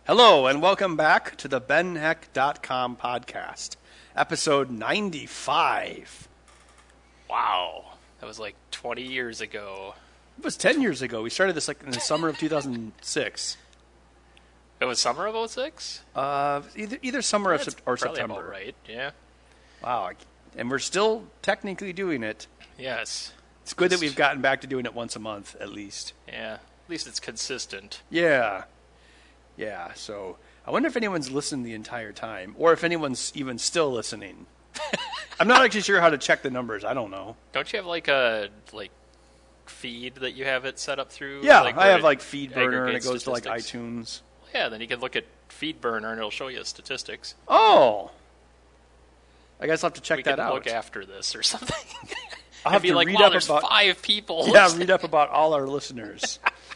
Hello, and welcome back to the BenHeck.com podcast, episode 95. Wow. That was like 20 years ago. It was 10 years ago. We started this like in the summer of 2006. It was summer of 06? Either summer or Probably September. about right, yeah. Wow. And we're still technically doing it. Yes. It's good that we've gotten back to doing it once a month, at least. Yeah. At least it's consistent. Yeah. Yeah, so I wonder if anyone's listened the entire time, or if anyone's even still listening. I'm not actually sure how to check the numbers. I don't know. Don't you have like a feed that you have it set up through? Yeah, like, I have like FeedBurner, and it goes to like statistics? iTunes. Yeah, then you can look at FeedBurner and it'll show you statistics. Oh! I guess I'll have to check We that can out. look after this or something. I'll have be to like, read wow, up there's about 5 people. Yeah, read up about all our listeners.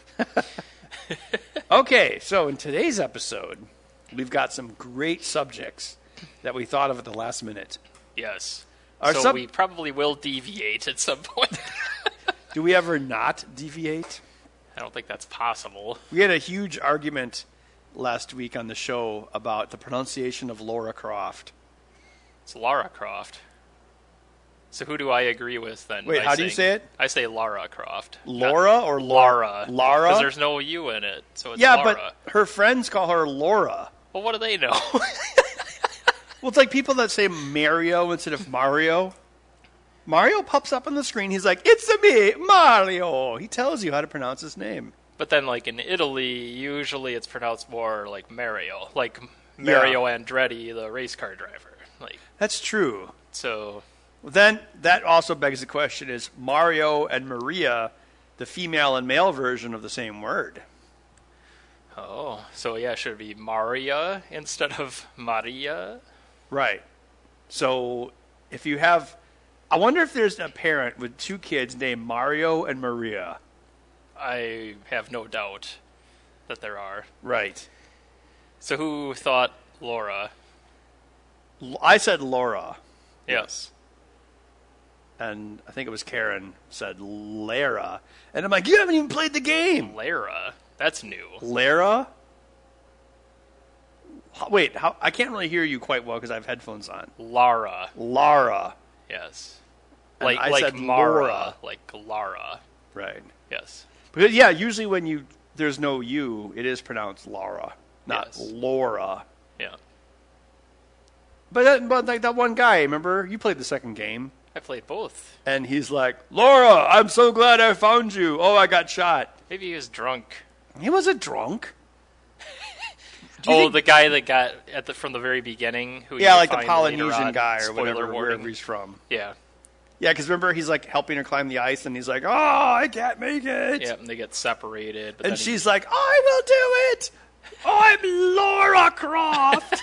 Okay, so in today's episode, we've got some great subjects that we thought of at the last minute. Yes. Our So we probably will deviate at some point. Do we ever not deviate? I don't think that's possible. We had a huge argument last week on the show about the pronunciation of Laura Croft. It's Lara Croft. So who do I agree with then? Wait, how do you say it? I say Lara Croft. Laura or Lara? Lara? Because there's no U in it, so it's Yeah, Lara. but her friends call her Laura. Well, what do they know? Well, it's like people that say Mario instead of Mario. Mario pops up on the screen. He's like, "It's me, Mario." He tells you how to pronounce his name. But then, like in Italy, usually it's pronounced more like Mario, like Mario Andretti, the race car driver. Like That's true. so. Then that also begs the question: is Mario and Maria the female and male version of the same word? Oh, so yeah, should it be Maria instead of Maria? Right. So if you have, I wonder if there's a parent with 2 kids named Mario and Maria. I have no doubt that there are. Right. So who thought Laura? I said Laura. Yes. And I think it was Karen said Lara. And I'm like, you haven't even played the game. Lara. That's new. Lara? Wait, I can't really hear you quite well because I have headphones on. Lara. Lara. Yes. And I Like said Mara. Laura. Like Lara. Right. Yes. But yeah, usually when there's no U, it is pronounced Lara, not Yes. Laura. Yeah. But like that one guy, remember? You played the second game. I played both. And he's like, "Laura, I'm so glad I found you. Oh, I got shot." Maybe he was drunk. He wasn't drunk. Do you think- The guy that got from the very beginning. Who yeah, you like the find Polynesian later on, guy or spoiler whatever, warning. wherever he's from. Yeah. Yeah, because remember, he's like helping her climb the ice, and he's like, "Oh, I can't make it." Yeah, and they get separated. But And then she's like, "I will do it. I'm Laura Croft."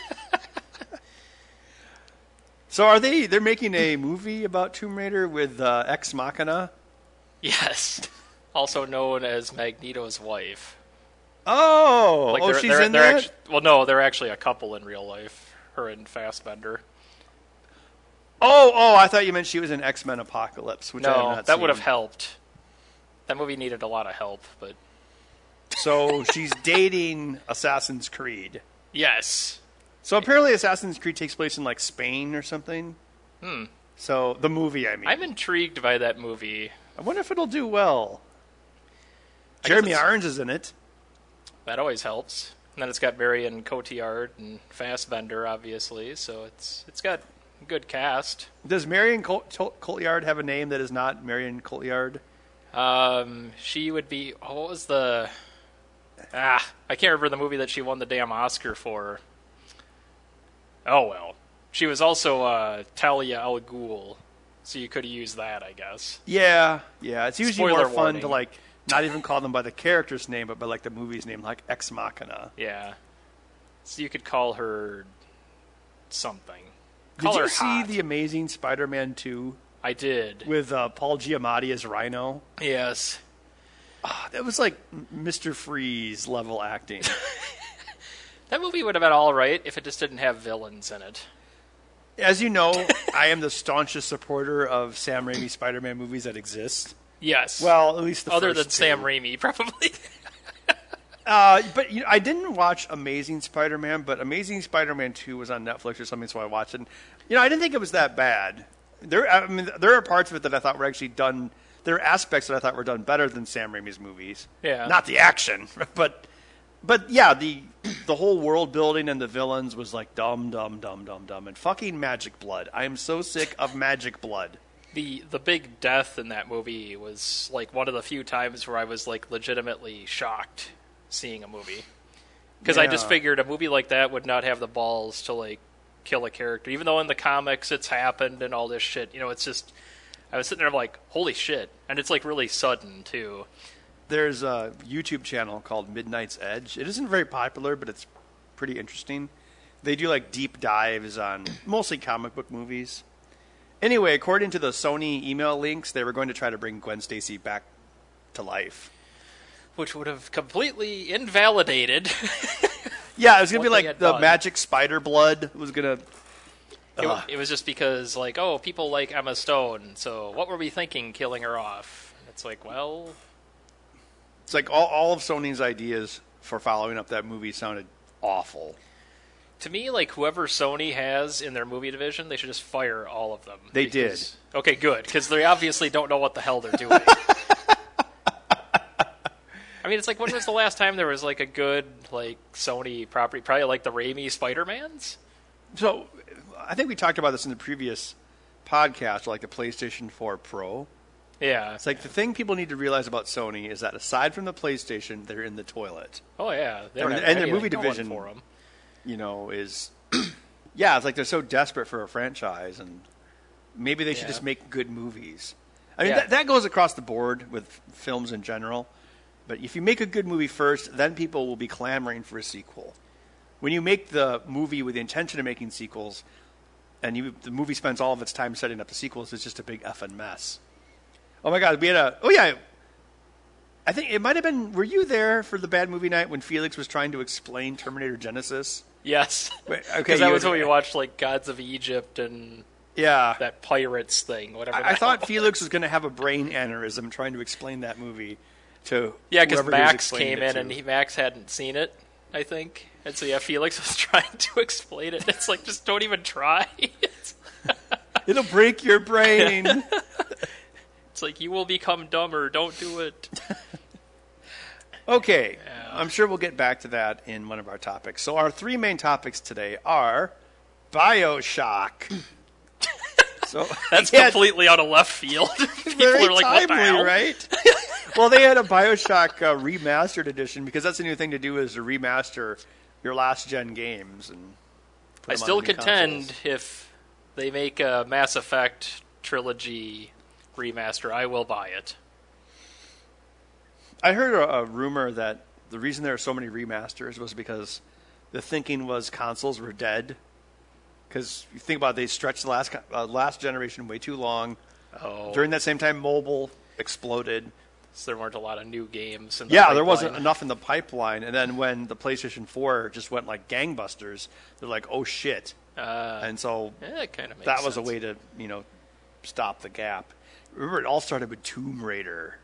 So are they're making a movie about Tomb Raider with Ex Machina? Yes. Also known as Magneto's wife. Oh, she's in that? No, they're actually a couple in real life. Her and Fassbender. Oh, I thought you meant she was in X-Men Apocalypse, which I have No, not that seen. would have helped. That movie needed a lot of help, but So she's dating Assassin's Creed. yes. So apparently Assassin's Creed takes place in like Spain or something. So the movie, I mean. I'm intrigued by that movie. I wonder if it'll do well. I guess Jeremy it's- Irons is in it. That always helps. And then it's got Marion Cotillard and Fassbender, obviously, so it's got a good cast. Does Marion Cotillard have a name that is not Marion Cotillard? She would be. Oh, what was the? I can't remember the movie that she won the damn Oscar for. Oh well, she was also Talia al Ghul, so you could have used that, I guess. Yeah. It's usually Spoiler more fun warning. to like not even call them by the character's name, but by like the movie's name, like Ex Machina. Yeah. So you could call her something. Did Call you her see hot. The Amazing Spider-Man 2 I did. with Paul Giamatti as Rhino? Yes. That was like Mr. Freeze level acting. That movie would have been all right if it just didn't have villains in it. As you know, I am the staunchest supporter of Sam Raimi Spider-Man movies that exist. Yes. Well, at least the other first than Sam two. Raimi, probably. But I didn't watch Amazing Spider-Man, but Amazing Spider-Man 2 was on Netflix or something, so I watched it. And, I didn't think it was that bad. There are parts of it that I thought were actually done. There are aspects that I thought were done better than Sam Raimi's movies. Yeah. Not the action, but yeah, the whole world building and the villains was like dumb, and fucking Magic Blood. I am so sick of Magic Blood. The big death in that movie was like one of the few times where I was like legitimately shocked seeing a movie, because I just figured a movie like that would not have the balls to like kill a character, even though in the comics it's happened and all this shit. It's just, I was sitting there like, holy shit, and it's like really sudden too. There's a YouTube channel called Midnight's Edge. It isn't very popular, but it's pretty interesting. They do like deep dives on mostly comic book movies. Anyway, according to the Sony email links, they were going to try to bring Gwen Stacy back to life, which would have completely invalidated. Yeah, it was going to be like the done. Magic Spider Blood was going to... It was just because, like, oh, people like Emma Stone, so what were we thinking killing her off? And it's like, well... It's like all of Sony's ideas for following up that movie sounded awful. To me, like, whoever Sony has in their movie division, they should just fire all of them. They did. Okay, good, because they obviously don't know what the hell they're doing. I mean, it's like, when was the last time there was, like, a good, like, Sony property? Probably, like, the Raimi Spider-Mans? So, I think we talked about this in the previous podcast, like the PlayStation 4 Pro. Yeah. It's like the thing people need to realize about Sony is that aside from the PlayStation, they're in the toilet. Oh, yeah. And their movie division for them. Is... yeah, it's like they're so desperate for a franchise, and maybe they should just make good movies. I mean, that goes across the board with films in general. But if you make a good movie first, then people will be clamoring for a sequel. When you make the movie with the intention of making sequels, and the movie spends all of its time setting up the sequels, it's just a big effing mess. Oh my God, we had I think it might have been, were you there for the Bad Movie Night when Felix was trying to explain Terminator Genesis? Yes. Okay, because that was when we watched, like, Gods of Egypt and that Pirates thing, whatever. I thought Felix was going to have a brain aneurysm trying to explain that movie to because Max came in and Max hadn't seen it, I think. And so, Felix was trying to explain it. It's like, just don't even try. It'll break your brain. It's like, you will become dumber. Don't do it. Okay. Yeah. I'm sure we'll get back to that in one of our topics. So our three main topics today are BioShock. So that's completely out of left field. People are like, timely, what the hell? Right? Well, they had a BioShock remastered edition because that's a new thing to do, is to remaster your last-gen games. And I still contend consoles. If they make a Mass Effect trilogy remaster, I will buy it. I heard a rumor that the reason there are so many remasters was because the thinking was consoles were dead. Because you think about it, they stretched the last generation way too long. Oh. During that same time, mobile exploded. So there weren't a lot of new games in the pipeline. pipeline. There wasn't enough in the pipeline. And then when the PlayStation 4 just went like gangbusters, they're like, oh shit. And so that kind of makes that was sense. a way to, stop the gap. Remember, it all started with Tomb Raider.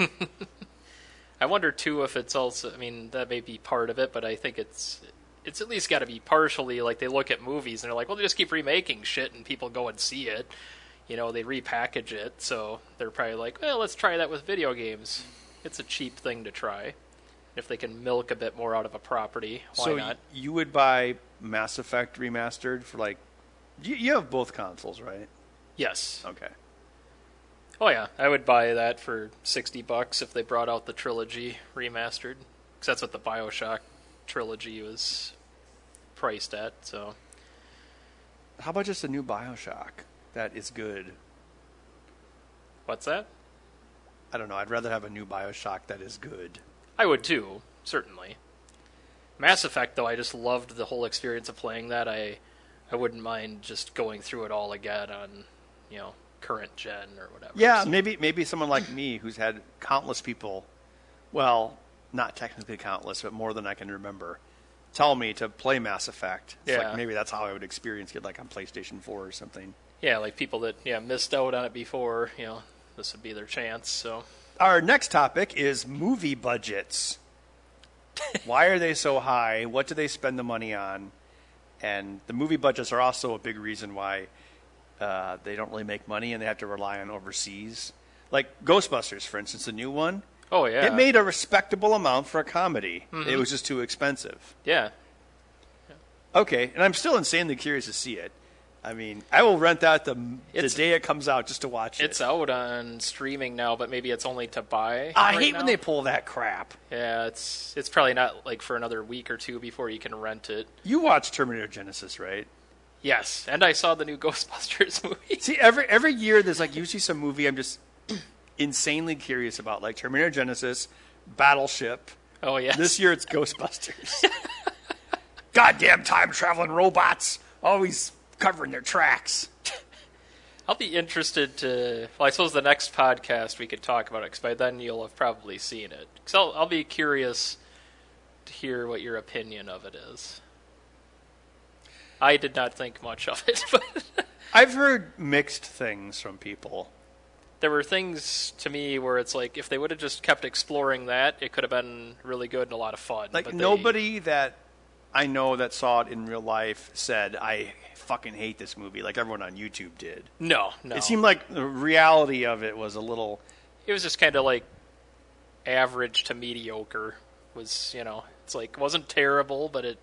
I wonder, too, if it's also... I mean, that may be part of it, but I think it's at least got to be partially, like, they look at movies and they're like, well, they just keep remaking shit and people go and see it. They repackage it, so they're probably like, well, let's try that with video games. It's a cheap thing to try. If they can milk a bit more out of a property, why not? So you would buy Mass Effect remastered for, like... You have both consoles, right? Yes. Okay. Oh, yeah. I would buy that for $60 if they brought out the trilogy remastered. Because that's what the BioShock trilogy was priced at, so... How about just a new BioShock that is good? What's that? I don't know. I'd rather have a new BioShock that is good. I would, too. Certainly. Mass Effect, though, I just loved the whole experience of playing that. I wouldn't mind just going through it all again on, current gen or whatever. Yeah, so. maybe someone like me who's had countless people, well, not technically countless, but more than I can remember, tell me to play Mass Effect. It's like maybe that's how I would experience it, like on PlayStation 4 or something. Yeah, like people that missed out on it before, this would be their chance. So our next topic is movie budgets. Why are they so high? What do they spend the money on? And the movie budgets are also a big reason why they don't really make money and they have to rely on overseas. Like Ghostbusters, for instance, the new one. Oh, yeah. It made a respectable amount for a comedy. Mm-hmm. It was just too expensive. Yeah. Okay, and I'm still insanely curious to see it. I mean, I will rent that the day it comes out just to watch it. It's out on streaming now, but maybe it's only to buy. I hate when they pull that crap. Yeah, it's probably not like for another week or two before you can rent it. You watched Terminator Genisys, right? Yes, and I saw the new Ghostbusters movie. See, every year there's like usually some movie I'm just insanely curious about, like Terminator Genisys, Battleship. Oh, yes. This year it's Ghostbusters. Goddamn time-traveling robots. Always covering their tracks. I'll be interested to... Well, I suppose the next podcast we could talk about it, because by then you'll have probably seen it. Because I'll be curious to hear what your opinion of it is. I did not think much of it, but... I've heard mixed things from people. There were things to me where it's like, if they would have just kept exploring that, it could have been really good and a lot of fun. Like, but nobody that I know that saw it in real life said, I fucking hate this movie, like everyone on YouTube did. No. It seemed like the reality of it was a little... It was just kind of like average to mediocre. Was, it's like, it wasn't terrible, but it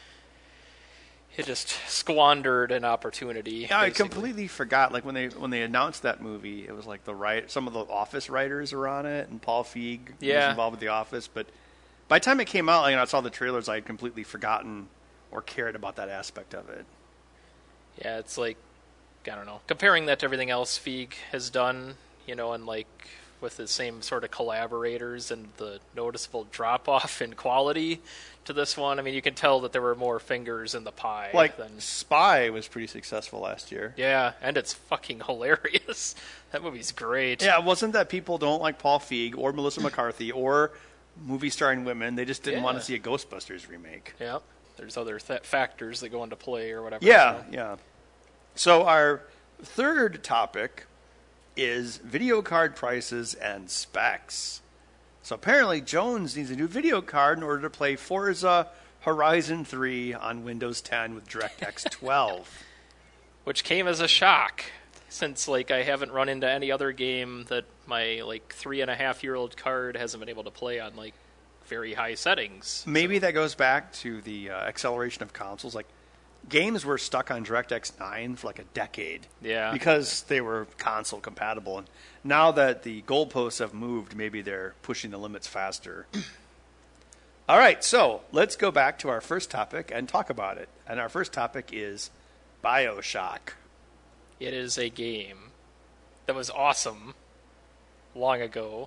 just squandered an opportunity. Yeah, I completely forgot. Like when they announced that movie, it was like some of the Office writers were on it, and Paul Feig was involved with The Office. But by the time it came out, I saw the trailers, I had completely forgotten or cared about that aspect of it. Yeah, it's like, I don't know, comparing that to everything else Feig has done, and like with the same sort of collaborators and the noticeable drop-off in quality to this one. I mean, you can tell that there were more fingers in the pie. Like, Spy was pretty successful last year. Yeah, and it's fucking hilarious. That movie's great. Yeah, it wasn't that people don't like Paul Feig or Melissa McCarthy or movie starring women. They just didn't want to see a Ghostbusters remake. Yeah, there's other factors that go into play or whatever. Yeah. So our third topic is video card prices and specs. So apparently Jones needs a new video card in order to play Forza Horizon 3 on Windows 10 with DirectX 12. Which came as a shock, since I haven't run into any other game that my 3.5-year-old card hasn't been able to play on very high settings. Maybe that goes back to the acceleration of consoles. Games were stuck on DirectX 9 for a decade. Yeah. Because they were console compatible. And now that the goalposts have moved, maybe they're pushing the limits faster. All right, so let's go back to our first topic and talk about it. And our first topic is BioShock. It is a game that was awesome long ago.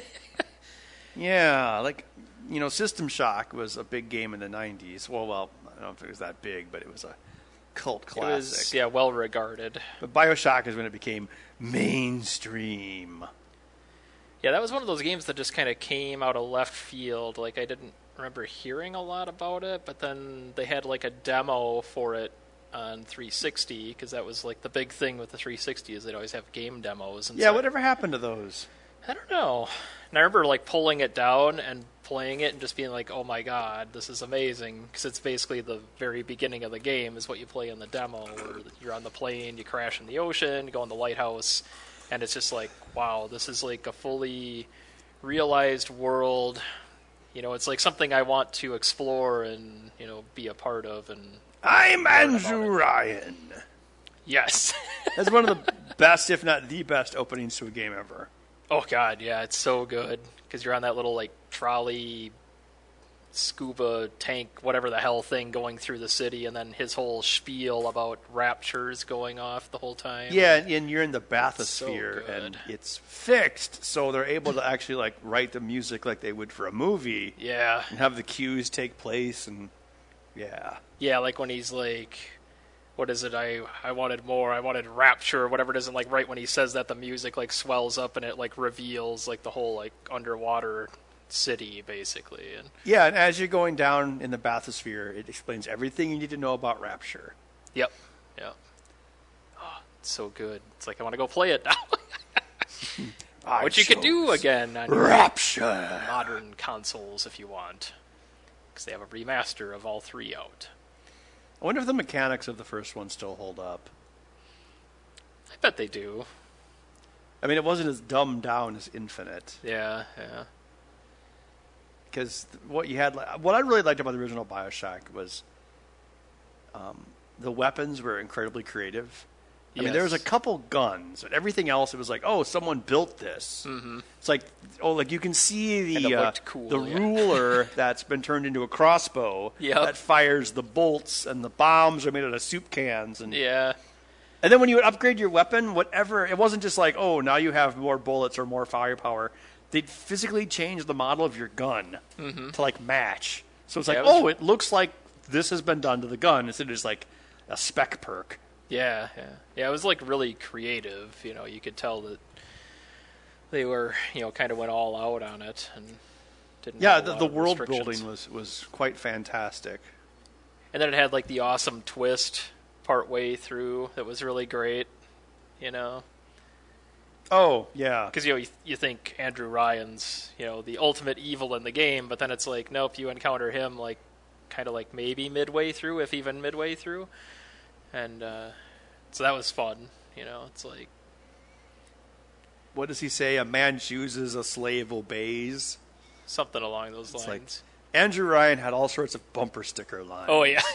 Yeah, System Shock was a big game in the 90s. Well, I don't know if it was that big, but it was a cult classic. It was, well regarded. But BioShock is when it became mainstream. Yeah, that was one of those games that just kind of came out of left field. I didn't remember hearing a lot about it, but then they had a demo for it on 360, because that was the big thing with the 360 is they'd always have game demos. And whatever happened to those? I don't know. And I remember pulling it down and playing it and just being oh my god, this is amazing, because it's basically the very beginning of the game is what you play in the demo, where you're on the plane, you crash in the ocean, you go in the lighthouse, and it's just wow, this is a fully realized world. It's something I want to explore and be a part of. And I'm Andrew Ryan. Yes. That's one of the best, if not the best, openings to a game ever. Oh god, yeah, it's so good, because you're on that little trolley scuba tank, whatever the hell thing, going through the city, and then his whole spiel about raptures going off the whole time. Yeah, and you're in the bathysphere, so and it's fixed, so they're able to actually write the music like they would for a movie. Yeah. And have the cues take place, and yeah. Yeah, when he's what is it? I wanted more. I wanted rapture, or whatever it is. And right when he says that, the music swells up and it reveals the whole underwater city, basically. And yeah, and as you're going down in the bathysphere, it explains everything you need to know about rapture. Yep. Yeah. Oh, it's so good. It's I want to go play it now. Which you could do again on rapture modern consoles if you want. because they have a remaster of all 3 out. I wonder if the mechanics of the first one still hold up. I bet they do. I mean, it wasn't as dumbed down as Infinite. Yeah. Because what I really liked about the original BioShock was the weapons were incredibly creative. I mean, there was a couple guns, but everything else, it was like, oh, someone built this. Mm-hmm. It's like, oh, like you can see cool, the ruler that's been turned into a crossbow Yep. that fires the bolts, and the bombs are made out of soup cans. And Yeah. And then when you would upgrade your weapon, whatever, it wasn't just like, oh, now you have more bullets or more firepower. They'd physically change the model of your gun to like match. So it's like, it looks like this has been done to the gun instead of just like a spec perk. Yeah. It was like really creative. You could tell that they were, kind of went all out on it and didn't. Yeah, the world building was quite fantastic. And then it had like the awesome twist part way through that was really great. Oh yeah, because you think Andrew Ryan's the ultimate evil in the game, but then it's like nope, you encounter him like kind of like maybe midway through, if even midway through. And so that was fun, It's like, what does he say? A man chooses, a slave obeys. Something along those lines. Like, Andrew Ryan had all sorts of bumper sticker lines. Oh yeah.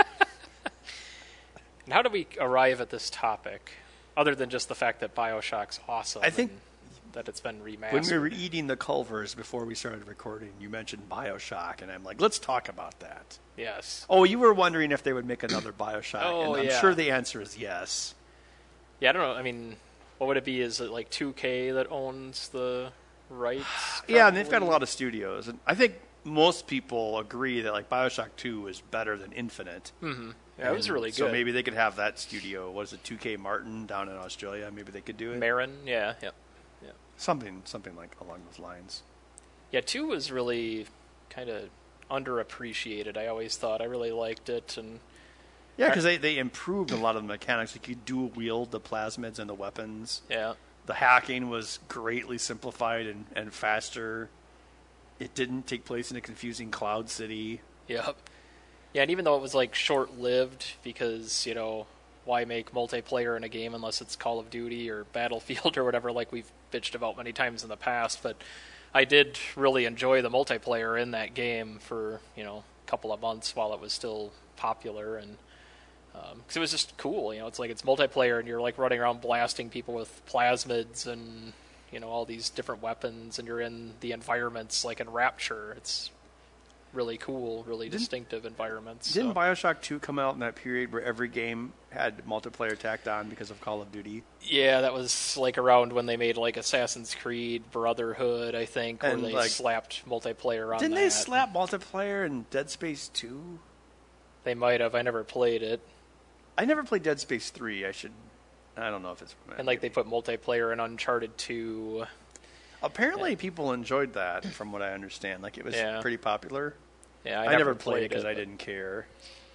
And how do we arrive at this topic, other than just the fact that BioShock's awesome? I think that it's been remastered. When we were eating the Culvers before we started recording, you mentioned BioShock, and I'm like, let's talk about that. Yes. Oh, you were wondering if they would make another BioShock, and I'm yeah. sure the answer is yes. Yeah, I don't know. I mean, what would it be? Is it like 2K that owns the rights? Yeah, and they've got a lot of studios, and I think most people agree that like BioShock 2 is better than Infinite. Mm-hmm. Yeah, it was really good. So maybe they could have that studio. What is it, 2K Martin down in Australia? Maybe they could do it. Marin, yeah. Something like along those lines. Yeah, 2 was really kind of underappreciated. I always thought I really liked it, and yeah, because they improved a lot of the mechanics. Like you dual wield the plasmids and the weapons. Yeah, the hacking was greatly simplified and faster. It didn't take place in a confusing Cloud City. Yep. Yeah, and even though it was like short-lived, because why make multiplayer in a game unless it's Call of Duty or Battlefield or whatever, like we've bitched about many times in the past. But I did really enjoy the multiplayer in that game for a couple of months while it was still popular, and because it was just cool. It's like it's multiplayer and you're like running around blasting people with plasmids and all these different weapons, and you're in the environments like in Rapture. It's really cool, really distinctive environments. Didn't BioShock 2 come out in that period where every game had multiplayer tacked on because of Call of Duty? Yeah, that was like around when they made like Assassin's Creed Brotherhood, I think, where they slapped multiplayer on Didn't that. they slap multiplayer in Dead Space 2? They might have. I never played it. I never played Dead Space 3. I don't know if it's... And like they put multiplayer in Uncharted 2. Apparently people enjoyed that, from what I understand. Like, it was pretty popular. Yeah, I never played it because I didn't care.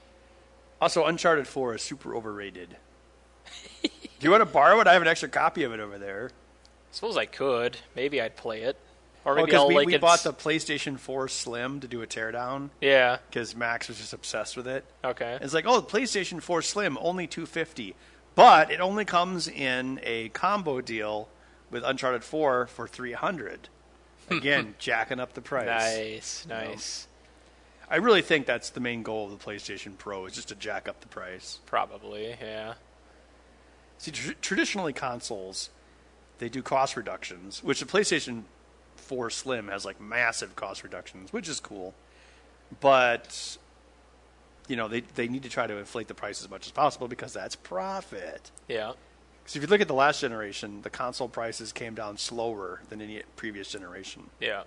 Also, Uncharted 4 is super overrated. Do you want to borrow it? I have an extra copy of it over there. I suppose I could. Maybe I'd play it. Or maybe we bought the PlayStation 4 Slim to do a teardown. Yeah. Because Max was just obsessed with it. Okay. It's like, the PlayStation 4 Slim, only $250. But it only comes in a combo deal with Uncharted 4 for $300. Again, jacking up the price. Nice. I really think that's the main goal of the PlayStation Pro, is just to jack up the price. Probably, yeah. See, traditionally consoles, they do cost reductions, which the PlayStation 4 Slim has like massive cost reductions, which is cool. But, they need to try to inflate the price as much as possible because that's profit. Yeah. So if you look at the last generation, the console prices came down slower than any previous generation. Yeah.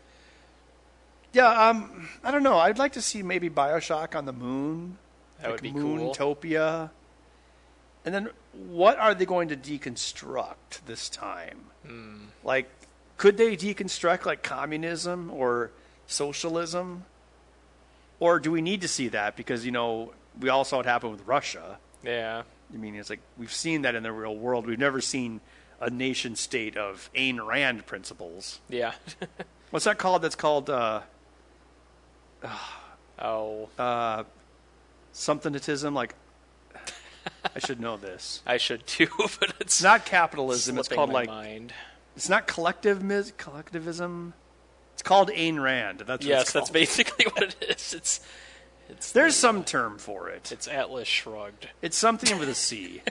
Yeah, I don't know. I'd like to see maybe BioShock on the moon. That would be cool. Moontopia. Cool. And then what are they going to deconstruct this time? Like, could they deconstruct like communism or socialism? Or do we need to see that? Because, we all saw what happened with Russia. Yeah. I mean, it's like we've seen that in the real world. We've never seen a nation state of Ayn Rand principles. Yeah. What's that called? That's called Oh. Somethingism, like, I should know this. I should too, but it's not capitalism. It's called like mind. It's not collectivism. It's called Ayn Rand. That's what that's basically what it is. There's some term for it. It's Atlas Shrugged. It's something with a C.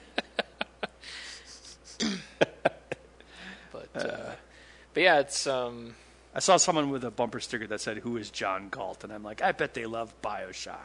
But yeah, it's I saw someone with a bumper sticker that said, "Who is John Galt?" And I'm like, I bet they love BioShock.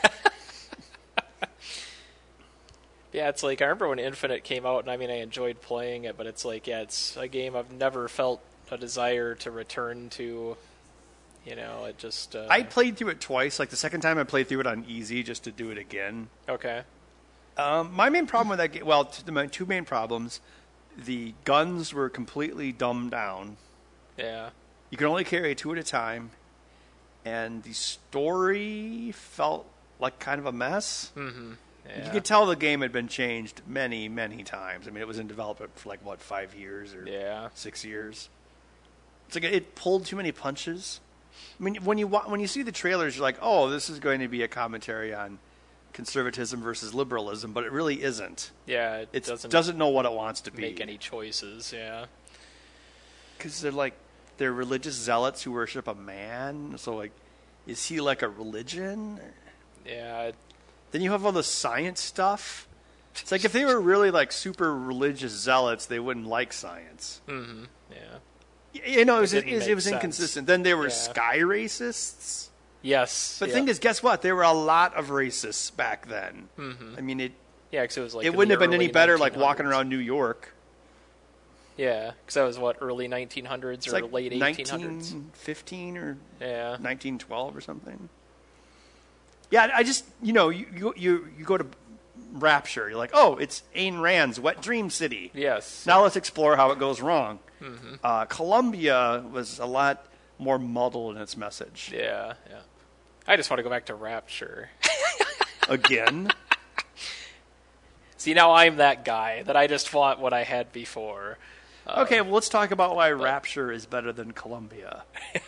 Yeah, it's like, I remember when Infinite came out, and I mean, I enjoyed playing it, but it's like, yeah, it's a game I've never felt a desire to return to. You know, it just... I played through it twice. Like, the second time I played through it on easy just to do it again. Okay. My main problem with that game... Well, my two main problems. The guns were completely dumbed down. Yeah. You could only carry 2 at a time. And the story felt like kind of a mess. Mm-hmm. Yeah. You could tell the game had been changed many, many times. I mean, it was in development for like, 5 years or 6 years. It's like it pulled too many punches. I mean, when you see the trailers, you're like, oh, this is going to be a commentary on conservatism versus liberalism, but it really isn't. Yeah, it doesn't know what it wants to be. Make any choices, yeah. Because they're religious zealots who worship a man. So, like, is he like a religion? Yeah. Then you have all the science stuff. It's like if they were really like super religious zealots, they wouldn't like science. Mm-hmm. Yeah. You know, it was inconsistent. Then there were sky racists. Yes. But the thing is, guess what? There were a lot of racists back then. Mm-hmm. I mean, because it was like it wouldn't have been any better 1900s. Like walking around New York. Yeah, because that was early 1900s or like late 1800s, 1915 or 1912 or something. Yeah, I just you go to Rapture. You're like, oh, it's Ayn Rand's Wet Dream City. Yes. Now let's explore how it goes wrong. Mm-hmm. Columbia was a lot more muddled in its message. Yeah. I just want to go back to Rapture. Again? See, now I'm that guy that I just want what I had before. Okay, well, let's talk about why Rapture is better than Columbia.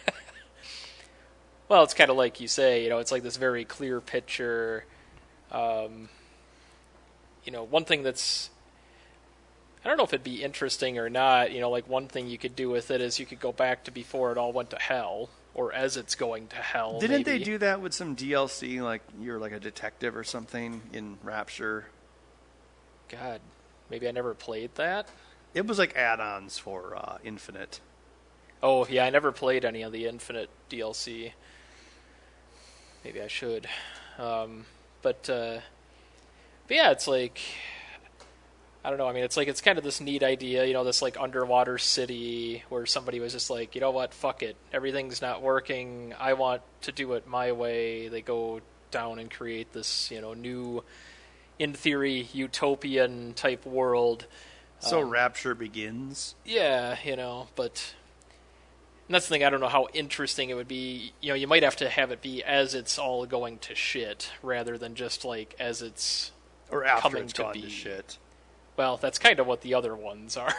Well, it's kind of like you say, it's like this very clear picture. One thing that's, I don't know if it'd be interesting or not, like one thing you could do with it is you could go back to before it all went to hell, or as it's going to hell. Didn't they do that with some DLC, like you're like a detective or something in Rapture? God, maybe I never played that. It was like add-ons for Infinite. Oh, yeah, I never played any of the Infinite DLC. Maybe I should. But yeah, it's like, I don't know, I mean, it's kind of this neat idea, this like underwater city where somebody was just like, you know what, fuck it, everything's not working, I want to do it my way. They go down and create this, new, in theory, utopian type world. So Rapture begins? Yeah, but... And that's the thing, I don't know how interesting it would be. You might have to have it be as it's all going to shit, rather than just like as it's or after coming it's to gone be. To shit. Well, that's kind of what the other ones are.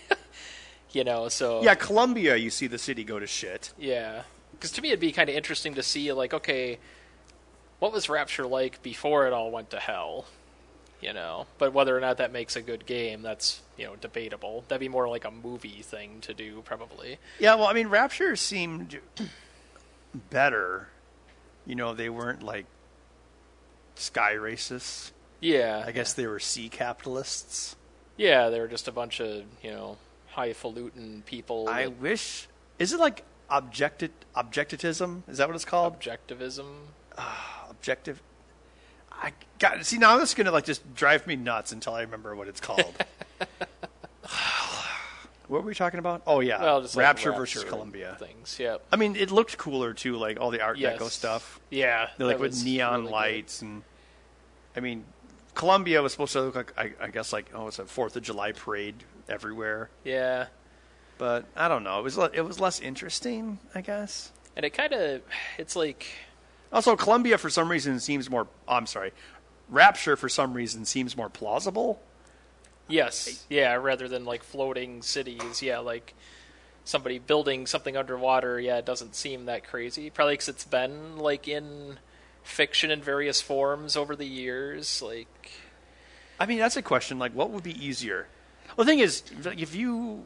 So... Yeah, Columbia, you see the city go to shit. Yeah. Because to me it'd be kind of interesting to see, like, okay, what was Rapture like before it all went to hell? But whether or not that makes a good game, that's, debatable. That'd be more like a movie thing to do, probably. Yeah, well, I mean, Rapture seemed better. They weren't, like, sky racists. Yeah. I guess they were sea capitalists. Yeah, they were just a bunch of, highfalutin people. I wish... Is it, like, objectivism? Is that what it's called? Objectivism? Objective... See, now this is going to, like, just drive me nuts until I remember what it's called. What were we talking about? Oh, yeah. Well, just Rapture like versus Columbia. Things, yeah. I mean, it looked cooler, too, like, all the Art Deco stuff. Yeah. They're, like, with neon really lights. And I mean, Columbia was supposed to look like, I guess, like, it's a 4th of July parade everywhere. Yeah. But, I don't know. It was less interesting, I guess. And it kind of, it's like... Also, Columbia, for some reason, seems more... Rapture, for some reason, seems more plausible. Yes. Yeah, rather than, like, floating cities. Yeah, like, somebody building something underwater, yeah, it doesn't seem that crazy. Probably because it's been, like, in fiction in various forms over the years. Like, I mean, that's a question. Like, what would be easier? Well, the thing is, if you,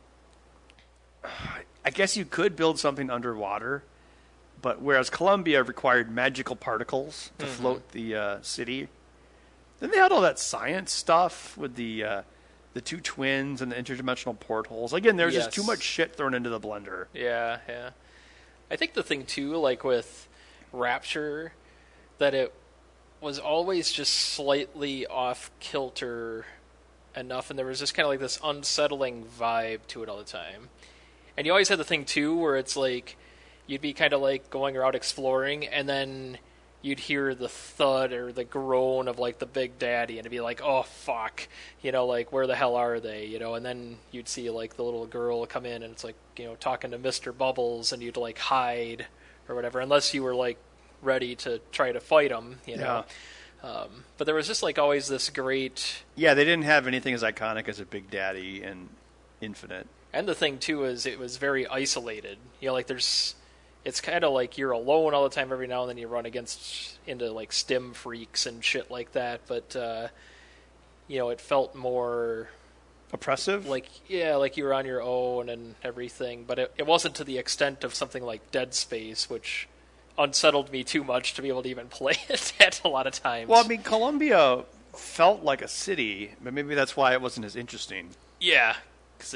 I guess you could build something underwater, but whereas Columbia required magical particles to float the city, then they had all that science stuff with the two twins and the interdimensional portholes. Again, there's just too much shit thrown into the blender. Yeah. I think the thing too, like with Rapture, that it was always just slightly off kilter enough, and there was just kind of like this unsettling vibe to it all the time. And you always had the thing too where it's like you'd be kind of like going around exploring, and then you'd hear the thud or the groan of like the Big Daddy, and it'd be like, oh fuck, like where the hell are they, and then you'd see like the little girl come in, and it's like, talking to Mr. Bubbles, and you'd like hide or whatever, unless you were like ready to try to fight him, Yeah. But there was just like always this great. Yeah, they didn't have anything as iconic as a Big Daddy and Infinite. And the thing too is it was very isolated. Like it's kind of like you're alone all the time. Every now and then you run into like stim freaks and shit like that. But it felt more oppressive. Like you were on your own and everything. But it wasn't to the extent of something like Dead Space, which unsettled me too much to be able to even play it at a lot of times. Well, I mean, Columbia felt like a city, but maybe that's why it wasn't as interesting. Yeah, because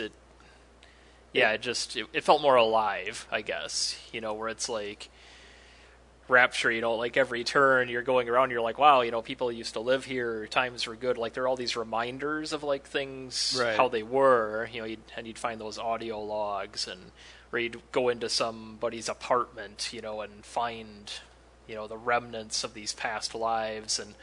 it felt more alive, I guess. Where it's like Rapture, like every turn you're going around, you're like, wow, people used to live here, times were good. Like there are all these reminders of like things, right, how they were, you'd find those audio logs, and or you'd go into somebody's apartment, and find, the remnants of these past lives, and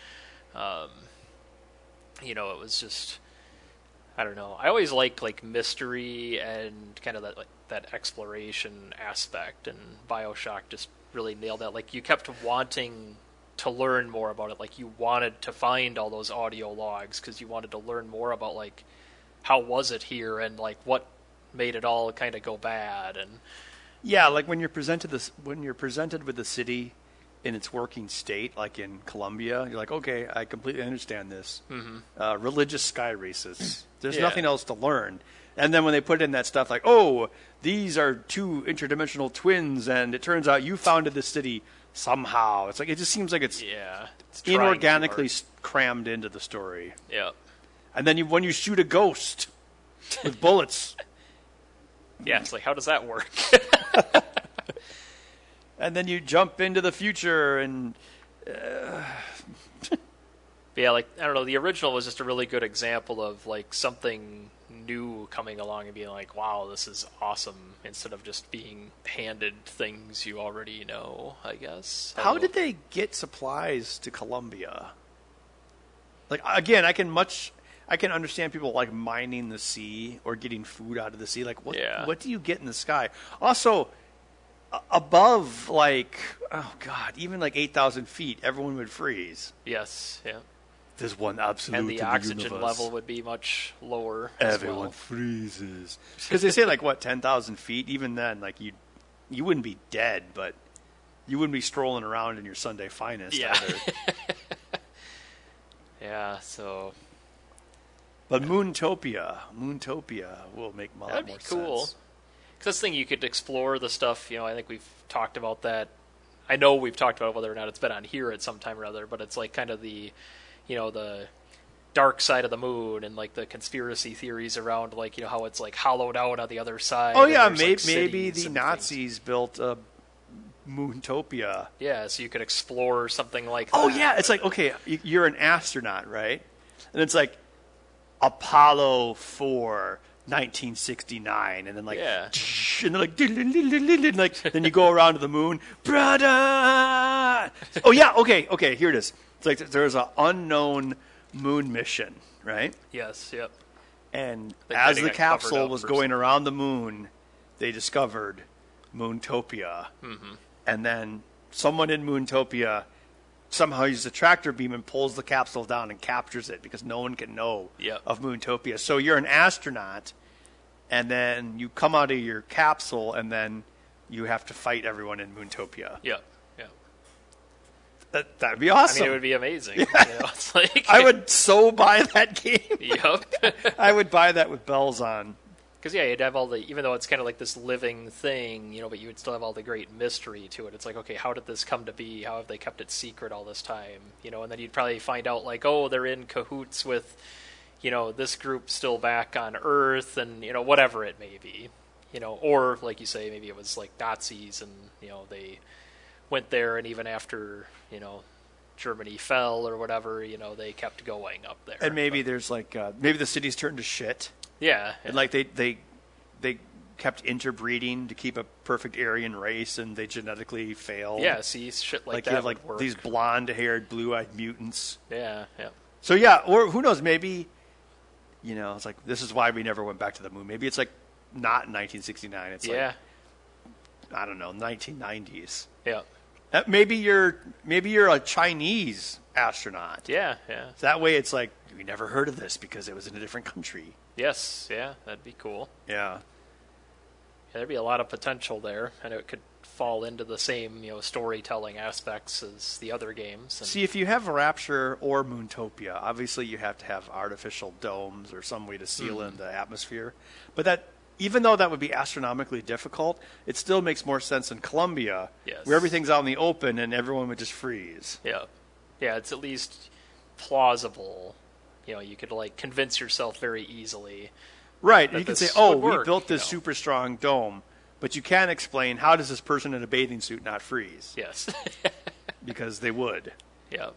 it was just, I don't know. I always liked like mystery and kind of that exploration aspect, and BioShock just really nailed that. Like you kept wanting to learn more about it. Like you wanted to find all those audio logs because you wanted to learn more about like how was it here and like what made it all kind of go bad. And yeah, like when you're presented with the city in its working state, like in Columbia, you're like, okay, I completely understand this. Mm-hmm. Religious sky races. There's nothing else to learn. And then when they put in that stuff like, oh, these are two interdimensional twins, and it turns out you founded this city somehow. It's like, it just seems like it's inorganically crammed into the story. Yeah. And then when you shoot a ghost with bullets. Yeah, it's like, how does that work? And then you jump into the future and... Yeah, like, I don't know, the original was just a really good example of, like, something new coming along and being like, wow, this is awesome, instead of just being handed things you already know, I guess. How did they get supplies to Columbia? Like, again, I can understand people, like, mining the sea or getting food out of the sea. Like, what do you get in the sky? Also, above, like, oh, God, even, like, 8,000 feet, everyone would freeze. Yes, yeah. There's one absolute and the oxygen level would be much lower. Everyone freezes because they say like 10,000 feet. Even then, like you wouldn't be dead, but you wouldn't be strolling around in your Sunday finest either. Yeah. So, but Moontopia will make a lot more sense. That'd be cool. Because this thing you could explore the stuff. I think we've talked about that. I know we've talked about whether or not it's been on here at some time or other, but it's like kind of the the dark side of the moon and like the conspiracy theories around like, how it's like hollowed out on the other side. Oh yeah, maybe the Nazis built a Moontopia. Yeah, so you could explore something like that. Oh yeah, it's like, okay, you're an astronaut, right? And it's like Apollo 4, 1969, and then like, and then like, then you go around to the moon, brother. Oh yeah, okay, here it is. It's like there's an unknown moon mission, right? Yes, yep. And as the capsule was going around the moon, they discovered Moontopia. Mm-hmm. And then someone in Moontopia somehow uses a tractor beam and pulls the capsule down and captures it because no one can know of Moontopia. So you're an astronaut, and then you come out of your capsule, and then you have to fight everyone in Moontopia. Yeah. That'd be awesome. I mean, it would be amazing. Yeah. It's like I would so buy that game. Yep. I would buy that with bells on. Because, you'd have all the, even though it's kind of like this living thing, but you would still have all the great mystery to it. It's like, okay, how did this come to be? How have they kept it secret all this time? And then you'd probably find out, like, oh, they're in cahoots with, this group still back on Earth, and, whatever it may be. Or, like you say, maybe it was, like, Nazis, and, they went there, and even after, Germany fell or whatever, they kept going up there. And maybe there's, like, maybe the city's turned to shit. Yeah. And like they kept interbreeding to keep a perfect Aryan race, and they genetically failed. Yeah, see, shit like that you have would work. These blonde-haired, blue-eyed mutants. Yeah. So yeah, or who knows? Maybe it's like this is why we never went back to the moon. Maybe it's like not in 1969. It's like I don't know, 1990s. Yeah. Maybe you're a Chinese astronaut. Yeah. So that way, it's like we never heard of this because it was in a different country. Yes, yeah, that'd be cool. Yeah, there'd be a lot of potential there, and it could fall into the same, storytelling aspects as the other games. See, if you have Rapture or Moontopia, obviously you have to have artificial domes or some way to seal in the atmosphere. But that, even though that would be astronomically difficult, it still makes more sense in Columbia, where everything's out in the open and everyone would just freeze. Yeah, it's at least plausible. You could convince yourself very easily. Right, and you can say, we built this super strong dome, but you can't explain how does this person in a bathing suit not freeze? Yes. Because they would. Yeah.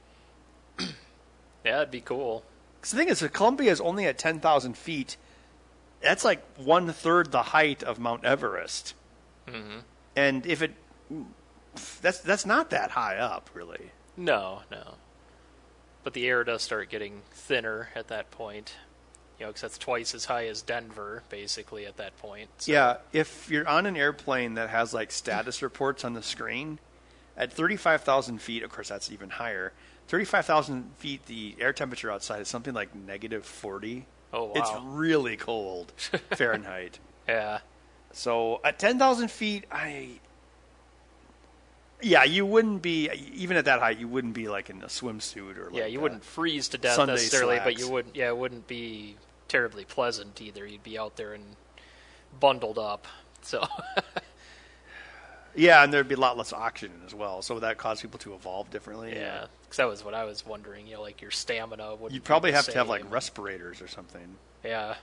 Yeah, it'd be cool. Because the thing is, Columbia is only at 10,000 feet. That's like 1/3 the height of Mount Everest. Mm-hmm. And if that's not that high up, really. No. But the air does start getting thinner at that point, because that's twice as high as Denver, basically, at that point. So. Yeah, if you're on an airplane that has, status reports on the screen, at 35,000 feet, of course, that's even higher. 35,000 feet, the air temperature outside is something like -40. Oh, wow. It's really cold Fahrenheit. Yeah. So at 10,000 feet, you wouldn't be, even at that height, you wouldn't be in a swimsuit or you wouldn't freeze to death Sunday necessarily, slacks. but you wouldn't. Yeah, it wouldn't be terribly pleasant either. You'd be out there and bundled up. So. Yeah, and there'd be a lot less oxygen as well, so would that cause people to evolve differently? Yeah, because that was what I was wondering. Your stamina would. You'd probably have to have respirators or something. Yeah.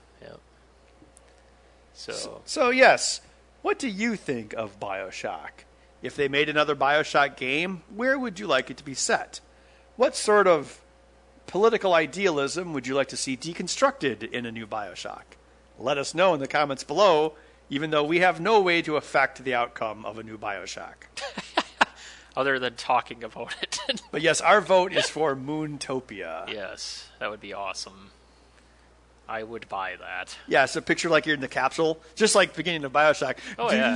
So yes, what do you think of BioShock? If they made another BioShock game, where would you like it to be set? What sort of political idealism would you like to see deconstructed in a new BioShock? Let us know in the comments below, even though we have no way to affect the outcome of a new BioShock. Other than talking about it. But yes, our vote is for Moontopia. Yes, that would be awesome. I would buy that. Yeah, it's a picture like you're in the capsule, just like the beginning of BioShock. Oh, yeah.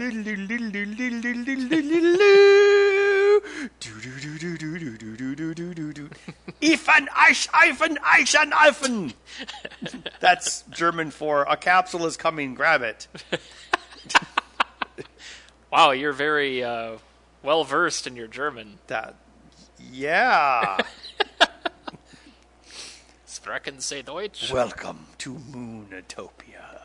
Ifen. That's German for a capsule is coming, grab it. Wow, you're very well versed in your German. Yeah. Sprechen Sie Deutsch? Welcome to Moontopia.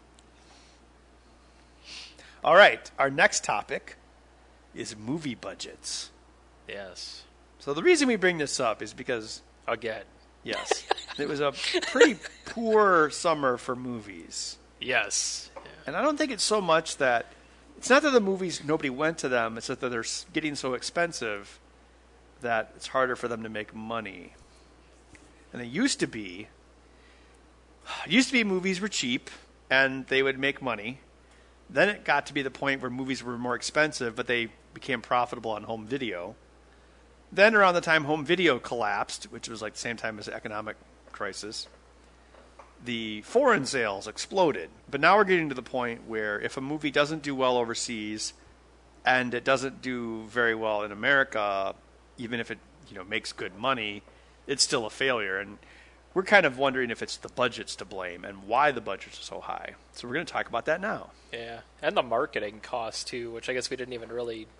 All right, our next topic is movie budgets. Yes. So the reason we bring this up is because, again, yes, it was a pretty poor summer for movies. Yes. Yeah. And I don't think it's so much that, it's not that the movies, nobody went to them, it's that they're getting so expensive that it's harder for them to make money. And it used to be movies were cheap and they would make money. Then it got to be the point where movies were more expensive, but they became profitable on home video. Then around the time home video collapsed, which was like the same time as the economic crisis, the foreign sales exploded. But now we're getting to the point where if a movie doesn't do well overseas and it doesn't do very well in America, even if it makes good money, it's still a failure. And we're kind of wondering if it's the budgets to blame and why the budgets are so high. So we're going to talk about that now. Yeah, and the marketing cost too, which I guess we didn't even really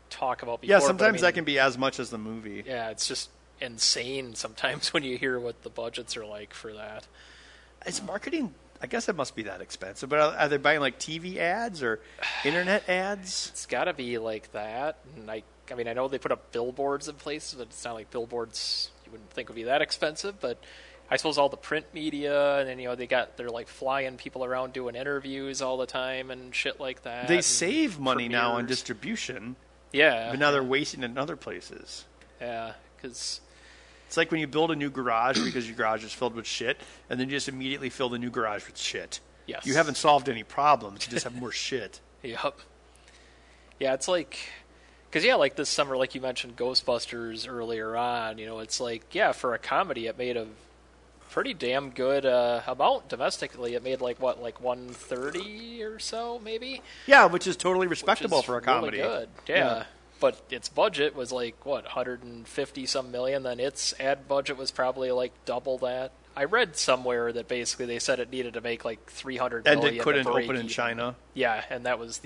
talk about before. Yeah, sometimes that can be as much as the movie. Yeah, it's just insane sometimes when you hear what the budgets are like for that. Is marketing, I guess it must be that expensive, but are they buying like TV ads or internet ads? It's got to be like that. And I mean, I know they put up billboards in places, but it's not like billboards you wouldn't think would be that expensive. But I suppose all the print media, and then they're like flying people around doing interviews all the time and shit like that. They save money now on distribution. Yeah. But now they're wasting it in other places. Yeah, because it's like when you build a new garage because your garage is filled with shit, and then you just immediately fill the new garage with shit. Yes. You haven't solved any problems. You just have more shit. Yep. Yeah, it's like... Because, yeah, like this summer, like you mentioned Ghostbusters earlier on, it's like, yeah, for a comedy, it made a pretty damn good amount domestically. It made, like 130 or so, maybe? Yeah, which is totally respectable for a comedy. Really good, yeah. But its budget was like, 150-some million. Then its ad budget was probably like double that. I read somewhere that basically they said it needed to make like $300 million. And it couldn't open in China. Yeah, and that was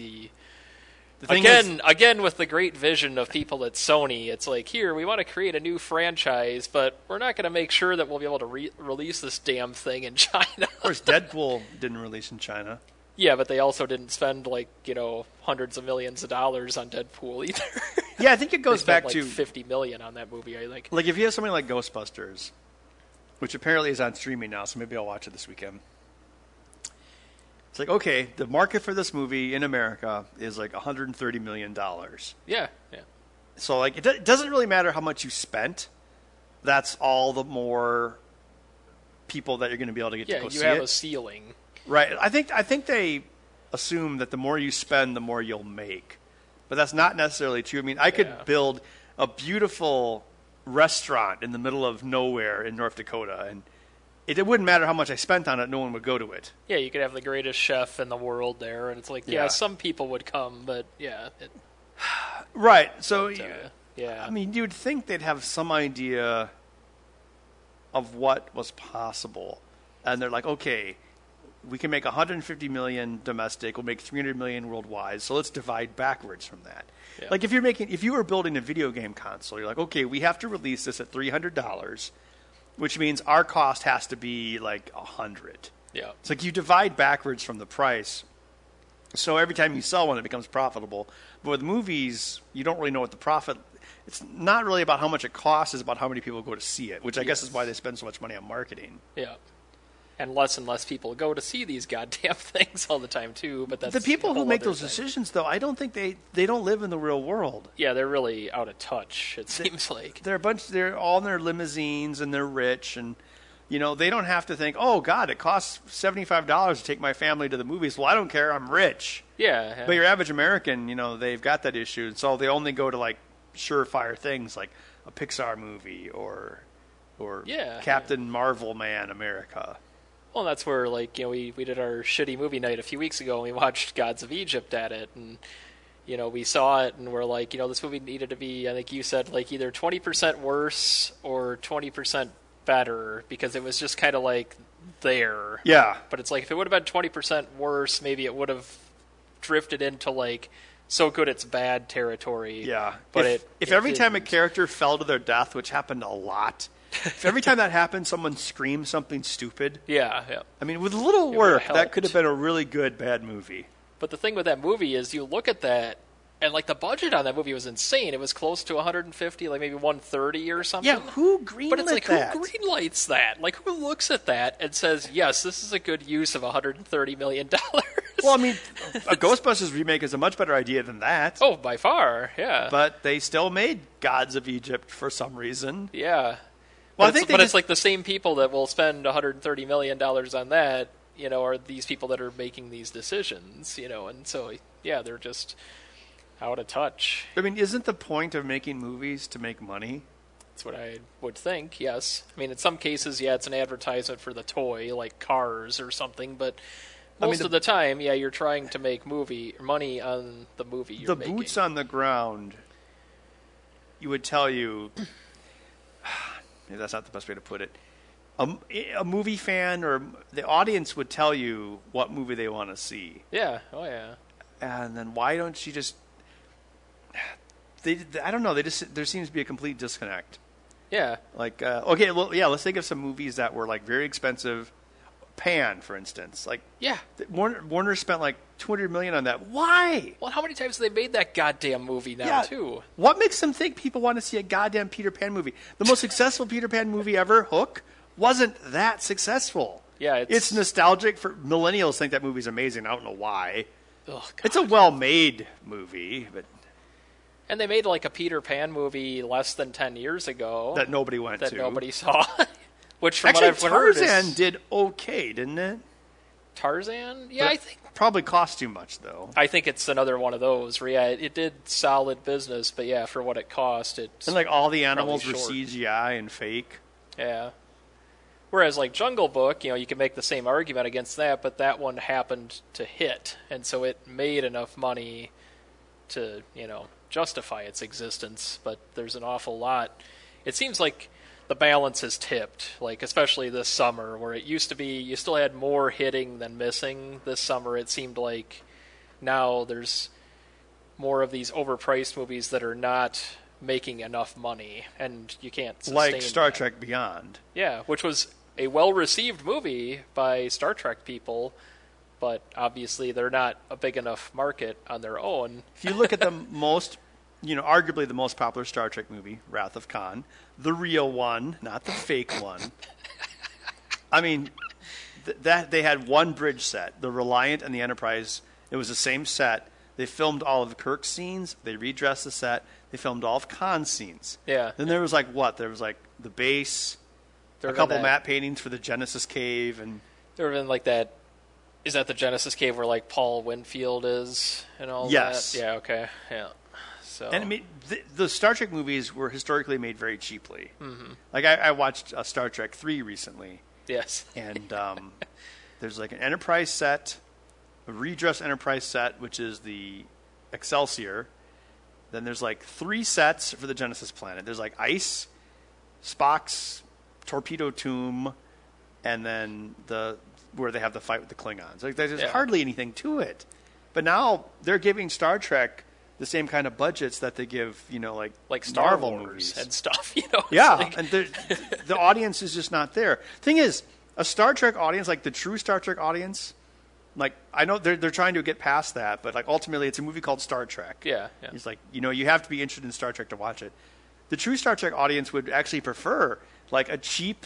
again with the great vision of people at Sony. It's like, here, we want to create a new franchise, but we're not going to make sure that we'll be able to release this damn thing in China. Of course, Deadpool didn't release in China. Yeah, but they also didn't spend hundreds of millions of dollars on Deadpool either. Yeah, I think it goes back to $50 million on that movie. I think. Like if you have something like Ghostbusters, which apparently is on streaming now, so maybe I'll watch it this weekend. It's like, okay, the market for this movie in America is like $130 million. Yeah. So like it doesn't really matter how much you spent. That's all the more people that you're going to be able to get to go see it. Yeah, you have a ceiling. Right. I think they assume that the more you spend, the more you'll make. But that's not necessarily true. I mean, I could build a beautiful restaurant in the middle of nowhere in North Dakota, and it wouldn't matter how much I spent on it, no one would go to it. Yeah, you could have the greatest chef in the world there, and it's like, some people would come, but right. So, yeah. I mean, you'd think they'd have some idea of what was possible. And they're like, okay, we can make 150 million domestic, we'll make 300 million worldwide, so let's divide backwards from that. Yeah. Like if you were building a video game console, you're like, okay, we have to release this at $300, which means our cost has to be like $100. Yeah. It's like you divide backwards from the price. So every time you sell one, it becomes profitable. But with movies, you don't really know what the profit. It's not really about how much it costs; it's about how many people go to see it, which I guess is why they spend so much money on marketing. Yeah. And less people go to see these goddamn things all the time too. But that's the people who make those decisions, though. I don't think they don't live in the real world. Yeah, they're really out of touch. It seems like they're all in their limousines and they're rich, and they don't have to think, oh God, it costs $75 to take my family to the movies. Well, I don't care, I'm rich. Yeah. But your average American, they've got that issue, and so they only go to like surefire things like a Pixar movie or Captain Marvel Man America. Well, that's where, we did our shitty movie night a few weeks ago, and we watched Gods of Egypt at it, and, we saw it, and we're like, this movie needed to be, I think you said, like, either 20% worse or 20% better, because it was just kind of, like, there. Yeah. But it's like, if it would have been 20% worse, maybe it would have drifted into, like, so good it's bad territory. Yeah. But if every time a character fell to their death, which happened a lot... If every time that happened, someone screamed something stupid. Yeah. I mean, with a little work, that could have been a really good bad movie. But the thing with that movie is you look at that, and, like, the budget on that movie was insane. It was close to 150, like maybe 130 or something. Yeah, who greenlights that? But it's like, who greenlights that? Like, who looks at that and says, yes, this is a good use of $130 million? Well, I mean, a Ghostbusters remake is a much better idea than that. Oh, by far, yeah. But they still made Gods of Egypt for some reason. Yeah. Well, but it's like the same people that will spend $130 million on that, are these people that are making these decisions, and so, yeah, they're just out of touch. I mean, isn't the point of making movies to make money? That's what I would think, yes. I mean, in some cases, yeah, it's an advertisement for the toy, like Cars or something, but most of the time, yeah, you're trying to make money on the movie you're making. The boots on the ground, you would tell you... Maybe that's not the best way to put it. A movie fan or the audience would tell you what movie they want to see. Yeah. Oh, yeah. And then why don't you just I don't know. There seems to be a complete disconnect. Yeah. Like, okay, well, yeah, let's think of some movies that were like very expensive. Pan, for instance. Like, yeah. Warner spent like $200 million on that. Why? Well, how many times have they made that goddamn movie now, too? What makes them think people want to see a goddamn Peter Pan movie? The most successful Peter Pan movie ever, Hook, wasn't that successful. Yeah, it's nostalgic for millennials. Think that movie's amazing. I don't know why. Oh, it's a well-made movie, but and they made like a Peter Pan movie less than 10 years ago that nobody went to, that nobody saw. Which, from actually, what I've heard, Tarzan did okay, didn't it? Tarzan, yeah, but I think probably cost too much though. I think it's another one of those where it did solid business, but yeah, for what it cost, it's and like all the animals were CGI and fake. Yeah. Whereas like Jungle Book, you can make the same argument against that, but that one happened to hit, and so it made enough money to, justify its existence. But there's an awful lot. It seems like the balance has tipped, like especially this summer, where it used to be you still had more hitting than missing. This summer, it seemed like now there's more of these overpriced movies that are not making enough money, and you can't sustain like Star that. Trek Beyond. Yeah, which was a well-received movie by Star Trek people, but obviously they're not a big enough market on their own. If you look at the most, arguably the most popular Star Trek movie, Wrath of Khan, the real one, not the fake one. I mean, that they had one bridge set, the Reliant and the Enterprise. It was the same set. They filmed all of Kirk's scenes. They redressed the set. They filmed all of Khan's scenes. Yeah. Then there was like what? There was like the base, a couple matte paintings for the Genesis Cave, and there would have been like that. Is that the Genesis Cave where like Paul Winfield is and all yes. that? Yeah. Okay. Yeah. So. And I mean, the Star Trek movies were historically made very cheaply. Mm-hmm. Like I watched Star Trek 3 recently. Yes. And there's like an Enterprise set, a redressed Enterprise set, which is the Excelsior. Then there's like 3 sets for the Genesis planet. There's like ice, Spock's torpedo tomb, and then where they have the fight with the Klingons. Like there's hardly anything to it. But now they're giving Star Trek the same kind of budgets that they give, like Star Marvel Wars movies and stuff. Yeah, like... and the audience is just not there. Thing is, a Star Trek audience, like the true Star Trek audience, like I know they're trying to get past that, but like ultimately it's a movie called Star Trek. Yeah. It's like you have to be interested in Star Trek to watch it. The true Star Trek audience would actually prefer like a cheap,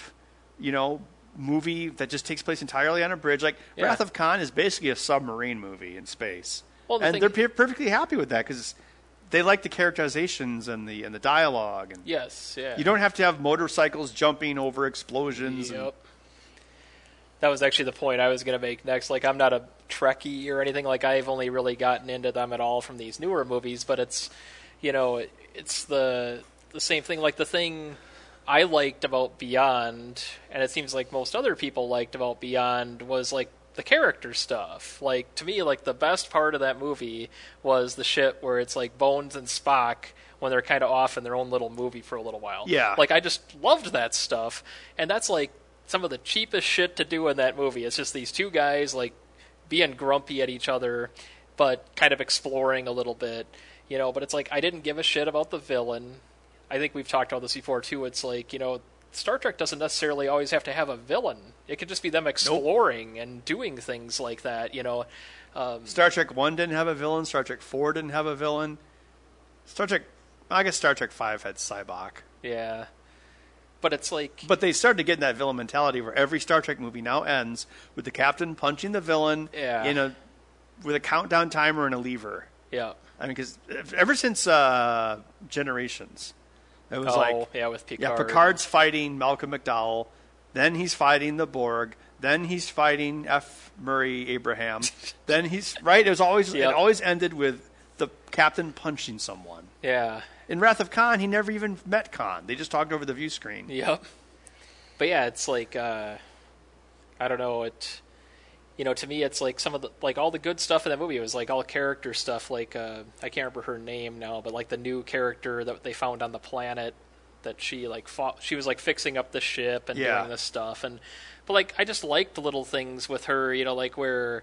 movie that just takes place entirely on a bridge. Like Wrath of Khan is basically a submarine movie in space. Well, they're perfectly happy with that because they like the characterizations and the dialogue. And yes, yeah. You don't have to have motorcycles jumping over explosions. Yep. That was actually the point I was going to make next. Like, I'm not a Trekkie or anything. Like, I've only really gotten into them at all from these newer movies. But it's, it's the same thing. Like, the thing I liked about Beyond, and it seems like most other people liked about Beyond, was, like, the character stuff. Like, to me, like, the best part of that movie was the shit where it's, like, Bones and Spock when they're kind of off in their own little movie for a little while. Yeah. Like, I just loved that stuff. And that's, like, some of the cheapest shit to do in that movie. It's just these two guys, like, being grumpy at each other, but kind of exploring a little bit, But it's like, I didn't give a shit about the villain. I think we've talked about this before, too. It's like, Star Trek doesn't necessarily always have to have a villain. It could just be them exploring and doing things like that, Star Trek 1 didn't have a villain. Star Trek 4 didn't have a villain. I guess Star Trek 5 had Sybok. Yeah. But it's like... But they started to get in that villain mentality where every Star Trek movie now ends with the captain punching the villain with a countdown timer and a lever. Yeah. I mean, because ever since Generations... It was with Picard. Yeah, Picard's fighting Malcolm McDowell. Then he's fighting the Borg. Then he's fighting F. Murray Abraham. Then he's... Right? It always ended with the captain punching someone. Yeah. In Wrath of Khan, he never even met Khan. They just talked over the view screen. Yep. But yeah, it's like... I don't know, to me, it's like some of the, like all the good stuff in that movie was like all character stuff. Like, I can't remember her name now, but like the new character that they found on the planet that she like fought, she was like fixing up the ship and doing this stuff. But like, I just liked the little things with her, like where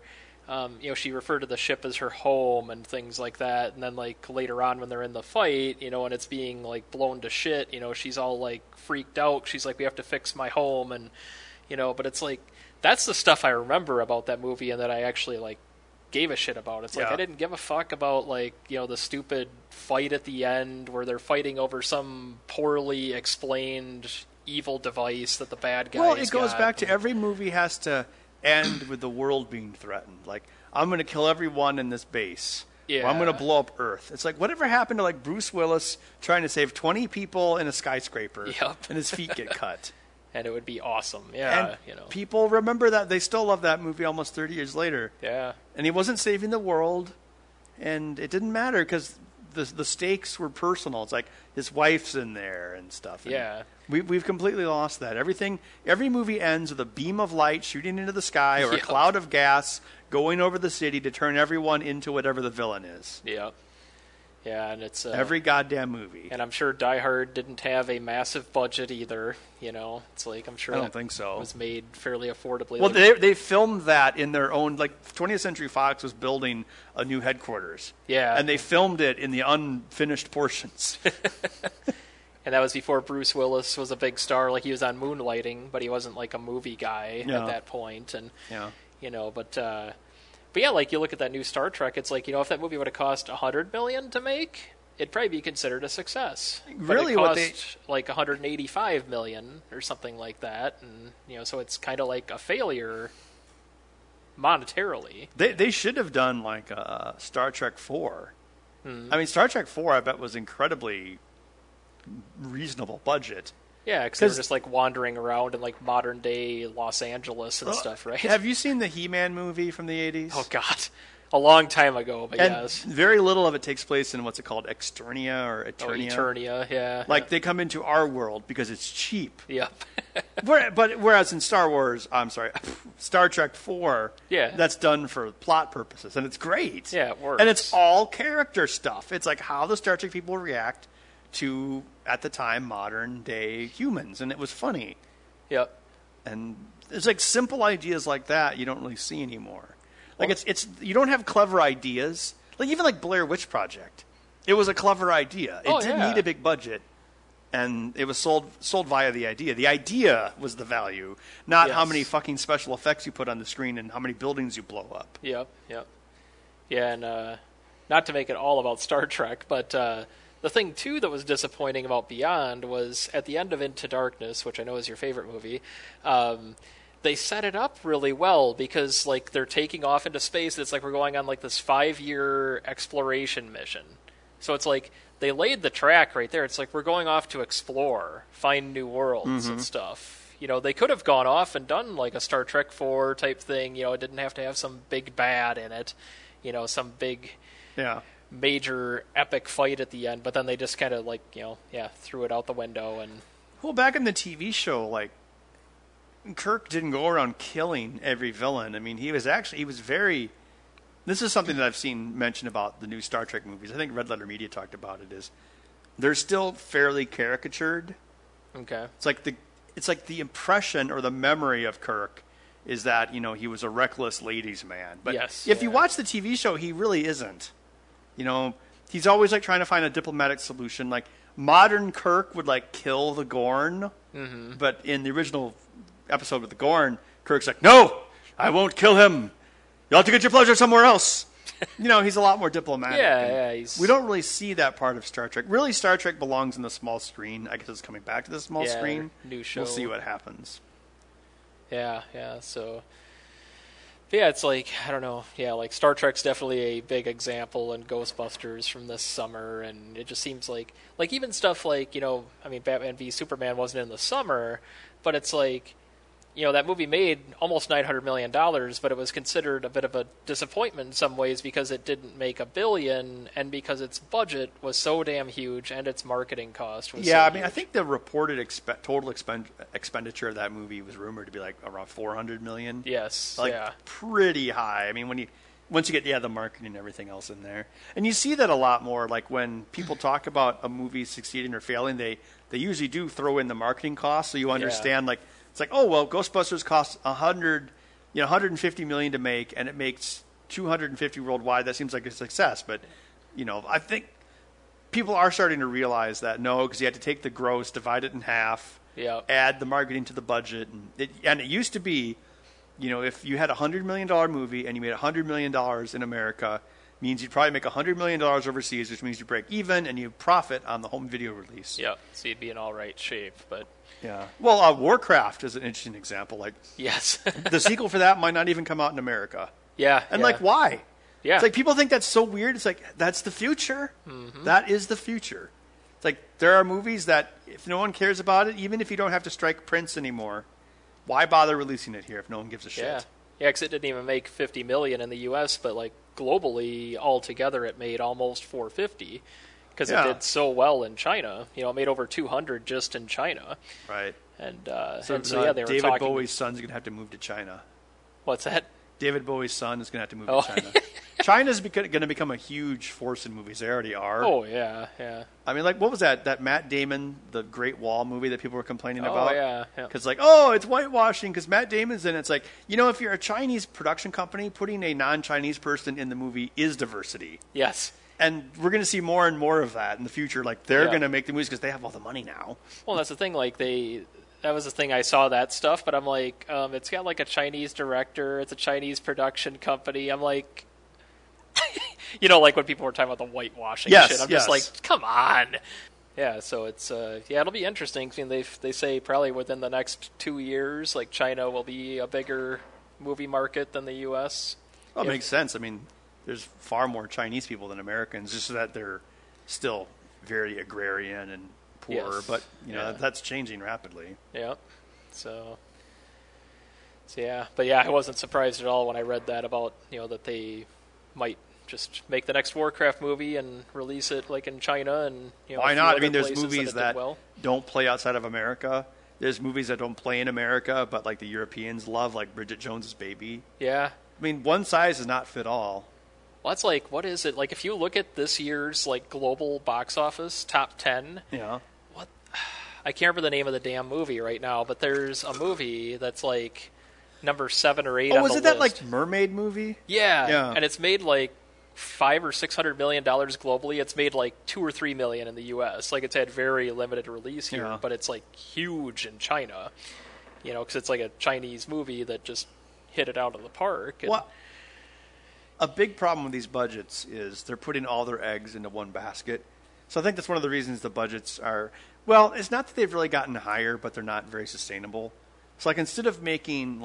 she referred to the ship as her home and things like that. And then like later on when they're in the fight, and it's being like blown to shit, she's all like freaked out. She's like, we have to fix my home. And, but it's like, that's the stuff I remember about that movie and that I actually like gave a shit about. It's like, I didn't give a fuck about like, the stupid fight at the end where they're fighting over some poorly explained evil device that the bad guys Well, it goes back to every movie has to end with the world being threatened. Like, I'm going to kill everyone in this base. Yeah. Or I'm going to blow up Earth. It's like, whatever happened to like Bruce Willis trying to save 20 people in a skyscraper and his feet get cut? And it would be awesome. Yeah, and people remember that. They still love that movie almost 30 years later. Yeah. And he wasn't saving the world, and it didn't matter because the stakes were personal. It's like his wife's in there and stuff. And we've completely lost that. Every movie ends with a beam of light shooting into the sky or a cloud of gas going over the city to turn everyone into whatever the villain is. Yeah. Yeah, and it's every goddamn movie. And I'm sure Die Hard didn't have a massive budget either. It's like I'm sure I don't think so. It was made fairly affordably. Well, they filmed that in their own. Like 20th Century Fox was building a new headquarters. Yeah, and they filmed it in the unfinished portions. And that was before Bruce Willis was a big star. Like he was on Moonlighting, but he wasn't like a movie guy at that point. And But yeah, like you look at that new Star Trek, it's like, if that movie would have cost $100 million to make, it'd probably be considered a success. Really, but it cost like $185 million or something like that, and so it's kind of like a failure monetarily. They should have done like Star Trek 4. I mean, Star Trek 4, I bet, was incredibly reasonable budget. Yeah, because they were just like wandering around in like modern day Los Angeles and stuff, right? Have you seen the He-Man movie from the 80s? Oh God, a long time ago, but and yes. Very little of it takes place in what's it called, Externia or Eternia? Eternia, yeah. Like they come into our world because it's cheap. Yep. Whereas in Star Trek 4, that's done for plot purposes, and it's great. Yeah, it works. And it's all character stuff. It's like how the Star Trek people react to, at the time, modern day humans, and it was funny. Yep. And it's like simple ideas like that you don't really see anymore. Like it's you don't have clever ideas. Like even like Blair Witch Project, it was a clever idea. It didn't need a big budget, and it was sold via the idea. The idea was the value, not how many fucking special effects you put on the screen and how many buildings you blow up. Yep. Yeah, and not to make it all about Star Trek, but. The thing, too, that was disappointing about Beyond was at the end of Into Darkness, which I know is your favorite movie, they set it up really well because, like, they're taking off into space. It's like we're going on, like, this 5-year exploration mission. So it's like they laid the track right there. It's like we're going off to explore, find new worlds and stuff. They could have gone off and done, like, a Star Trek 4 type thing. It didn't have to have some big bad in it, some big... Yeah. Major epic fight at the end, but then they just kind of threw it out the window. And well, back in the TV show, like Kirk didn't go around killing every villain. I mean, he was very. This is something that I've seen mentioned about the new Star Trek movies. I think Red Letter Media talked about it. Is they're still fairly caricatured. Okay, it's like the impression or the memory of Kirk is that he was a reckless ladies' man. But if you watch the TV show, he really isn't. He's always like trying to find a diplomatic solution. Like modern Kirk would like kill the Gorn, but in the original episode with the Gorn, Kirk's like, "No, I won't kill him. You'll have to get your pleasure somewhere else." He's a lot more diplomatic. We don't really see that part of Star Trek. Really, Star Trek belongs in the small screen. I guess it's coming back to the small screen. New show. We'll see what happens. Yeah. So. Yeah, it's like, I don't know, like Star Trek's definitely a big example, and Ghostbusters from this summer, and it just seems like even stuff like, Batman v Superman wasn't in the summer, but it's like, that movie made almost $900 million, but it was considered a bit of a disappointment in some ways because it didn't make $1 billion, and because its budget was so damn huge and its marketing cost was so huge. I think the reported total expenditure of that movie was rumored to be like around $400 million. Yes, pretty high. I mean, once you get the marketing and everything else in there, and you see that a lot more. Like when people talk about a movie succeeding or failing, they usually do throw in the marketing costs, so you understand it's like, oh well, Ghostbusters cost $150 million to make, and it makes 250 worldwide, that seems like a success. But, I think people are starting to realize that because you had to take the gross, divide it in half, add the marketing to the budget. And it used to be, if you had a $100 million movie and you made $100 million in America, means you'd probably make $100 million overseas, which means you break even and you profit on the home video release. Yeah, so you'd be in all right shape. But yeah. Well, Warcraft is an interesting example. Like, yes. The sequel for that might not even come out in America. Yeah. And why? Yeah. It's like people think that's so weird. It's like, that's the future. Mm-hmm. That is the future. It's like there are movies that if no one cares about it, even if you don't have to strike Prince anymore, why bother releasing it here if no one gives a shit? Yeah. Yeah, because it didn't even make $50 million in the U.S., but globally, altogether, it made almost $450 because it did so well in China. It made over $200 just in China. Right. And they were talking. David Bowie's son's going to have to move to China. What's that? David Bowie's son is going to have to move to China. China's going to become a huge force in movies. They already are. Oh, yeah, yeah. I mean, what was that Matt Damon, the Great Wall movie that people were complaining about? Oh, yeah. Because, it's whitewashing because Matt Damon's in it. It's like, if you're a Chinese production company, putting a non-Chinese person in the movie is diversity. Yes. And we're going to see more and more of that in the future. They're going to make the movies because they have all the money now. Well, that's the thing. That was the thing. I saw that stuff, but I'm like, it's got a Chinese director. It's a Chinese production company. I'm like, when people were talking about the whitewashing shit. I'm just like, come on. Yeah, so it's it'll be interesting. I mean, they say probably within the next 2 years, China will be a bigger movie market than the U.S. Well, it makes sense. I mean, there's far more Chinese people than Americans, just so that they're still very agrarian and poor, but that's changing rapidly. Yeah. So yeah, but I wasn't surprised at all when I read that about that they might just make the next Warcraft movie and release it in China and why not? I mean, there's movies that don't play outside of America. There's movies that don't play in America, but the Europeans love, like Bridget Jones's Baby. Yeah. I mean, one size does not fit all. Well, that's what is it? If you look at this year's global box office top 10. Yeah. I can't remember the name of the damn movie right now, but there's a movie that's number 7 or 8 on the list. Oh, was it that mermaid movie? Yeah. And it's made $500 or $600 million globally. It's made $2 or $3 million in the U.S. It's had very limited release here, but it's huge in China. Because it's a Chinese movie that just hit it out of the park. And well, a big problem with these budgets is they're putting all their eggs into one basket. So I think that's one of the reasons the budgets are. Well, it's not that they've really gotten higher, but they're not very sustainable. So, instead of making,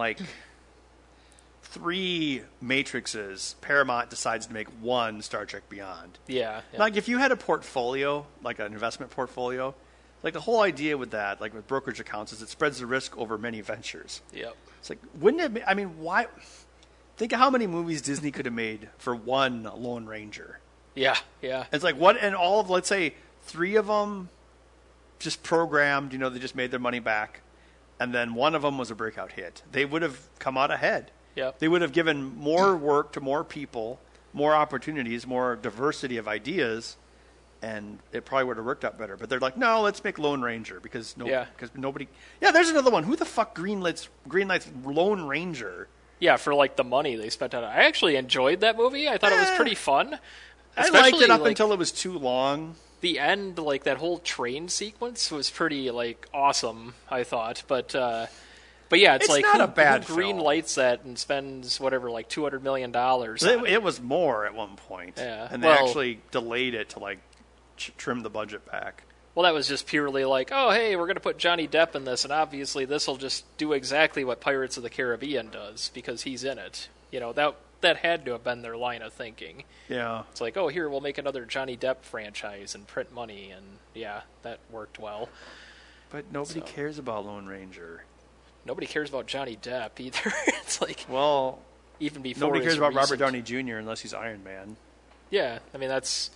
3 Matrixes, Paramount decides to make 1 Star Trek Beyond. Yeah. If you had a portfolio, an investment portfolio, the whole idea with that, with brokerage accounts, is it spreads the risk over many ventures. Yep. It's wouldn't it, I mean, why? Think of how many movies Disney could have made for 1 Lone Ranger. Yeah, yeah. It's what, and all of, let's say, 3 of them just programmed, they just made their money back, and then 1 of them was a breakout hit. They would have come out ahead. Yep. They would have given more work to more people, more opportunities, more diversity of ideas, and it probably would have worked out better. But they're like, no, let's make Lone Ranger because nobody. Yeah, there's another one. Who the fuck greenlights Lone Ranger? Yeah, for the money they spent on it. I actually enjoyed that movie. I thought it was pretty fun. I liked it up until it was too long. The end, that whole train sequence was pretty awesome, I thought. But yeah, it's not a bad who green lights that and spends whatever $200 million. It was more at one point. Yeah. And they actually delayed it to trim the budget back. Well, that was just purely oh, hey, we're going to put Johnny Depp in this, and obviously this will just do exactly what Pirates of the Caribbean does because he's in it. That had to have been their line of thinking. Yeah. It's oh, here, we'll make another Johnny Depp franchise and print money, and yeah, that worked well. But nobody cares about Lone Ranger. Nobody cares about Johnny Depp either. It's well, even before nobody cares about Robert Downey Jr. unless he's Iron Man. Yeah, I mean that's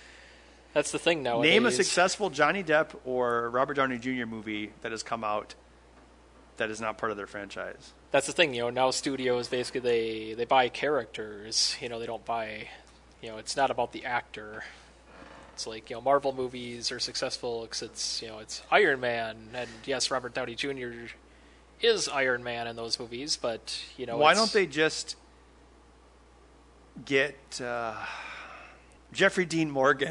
the thing nowadays. Name a successful Johnny Depp or Robert Downey Jr. movie that has come out that is not part of their franchise. That's the thing, now studios basically they buy characters, they don't buy, it's not about the actor. It's Marvel movies are successful because it's Iron Man, and yes, Robert Downey Jr. is Iron Man in those movies, but why don't they just get Jeffrey Dean Morgan.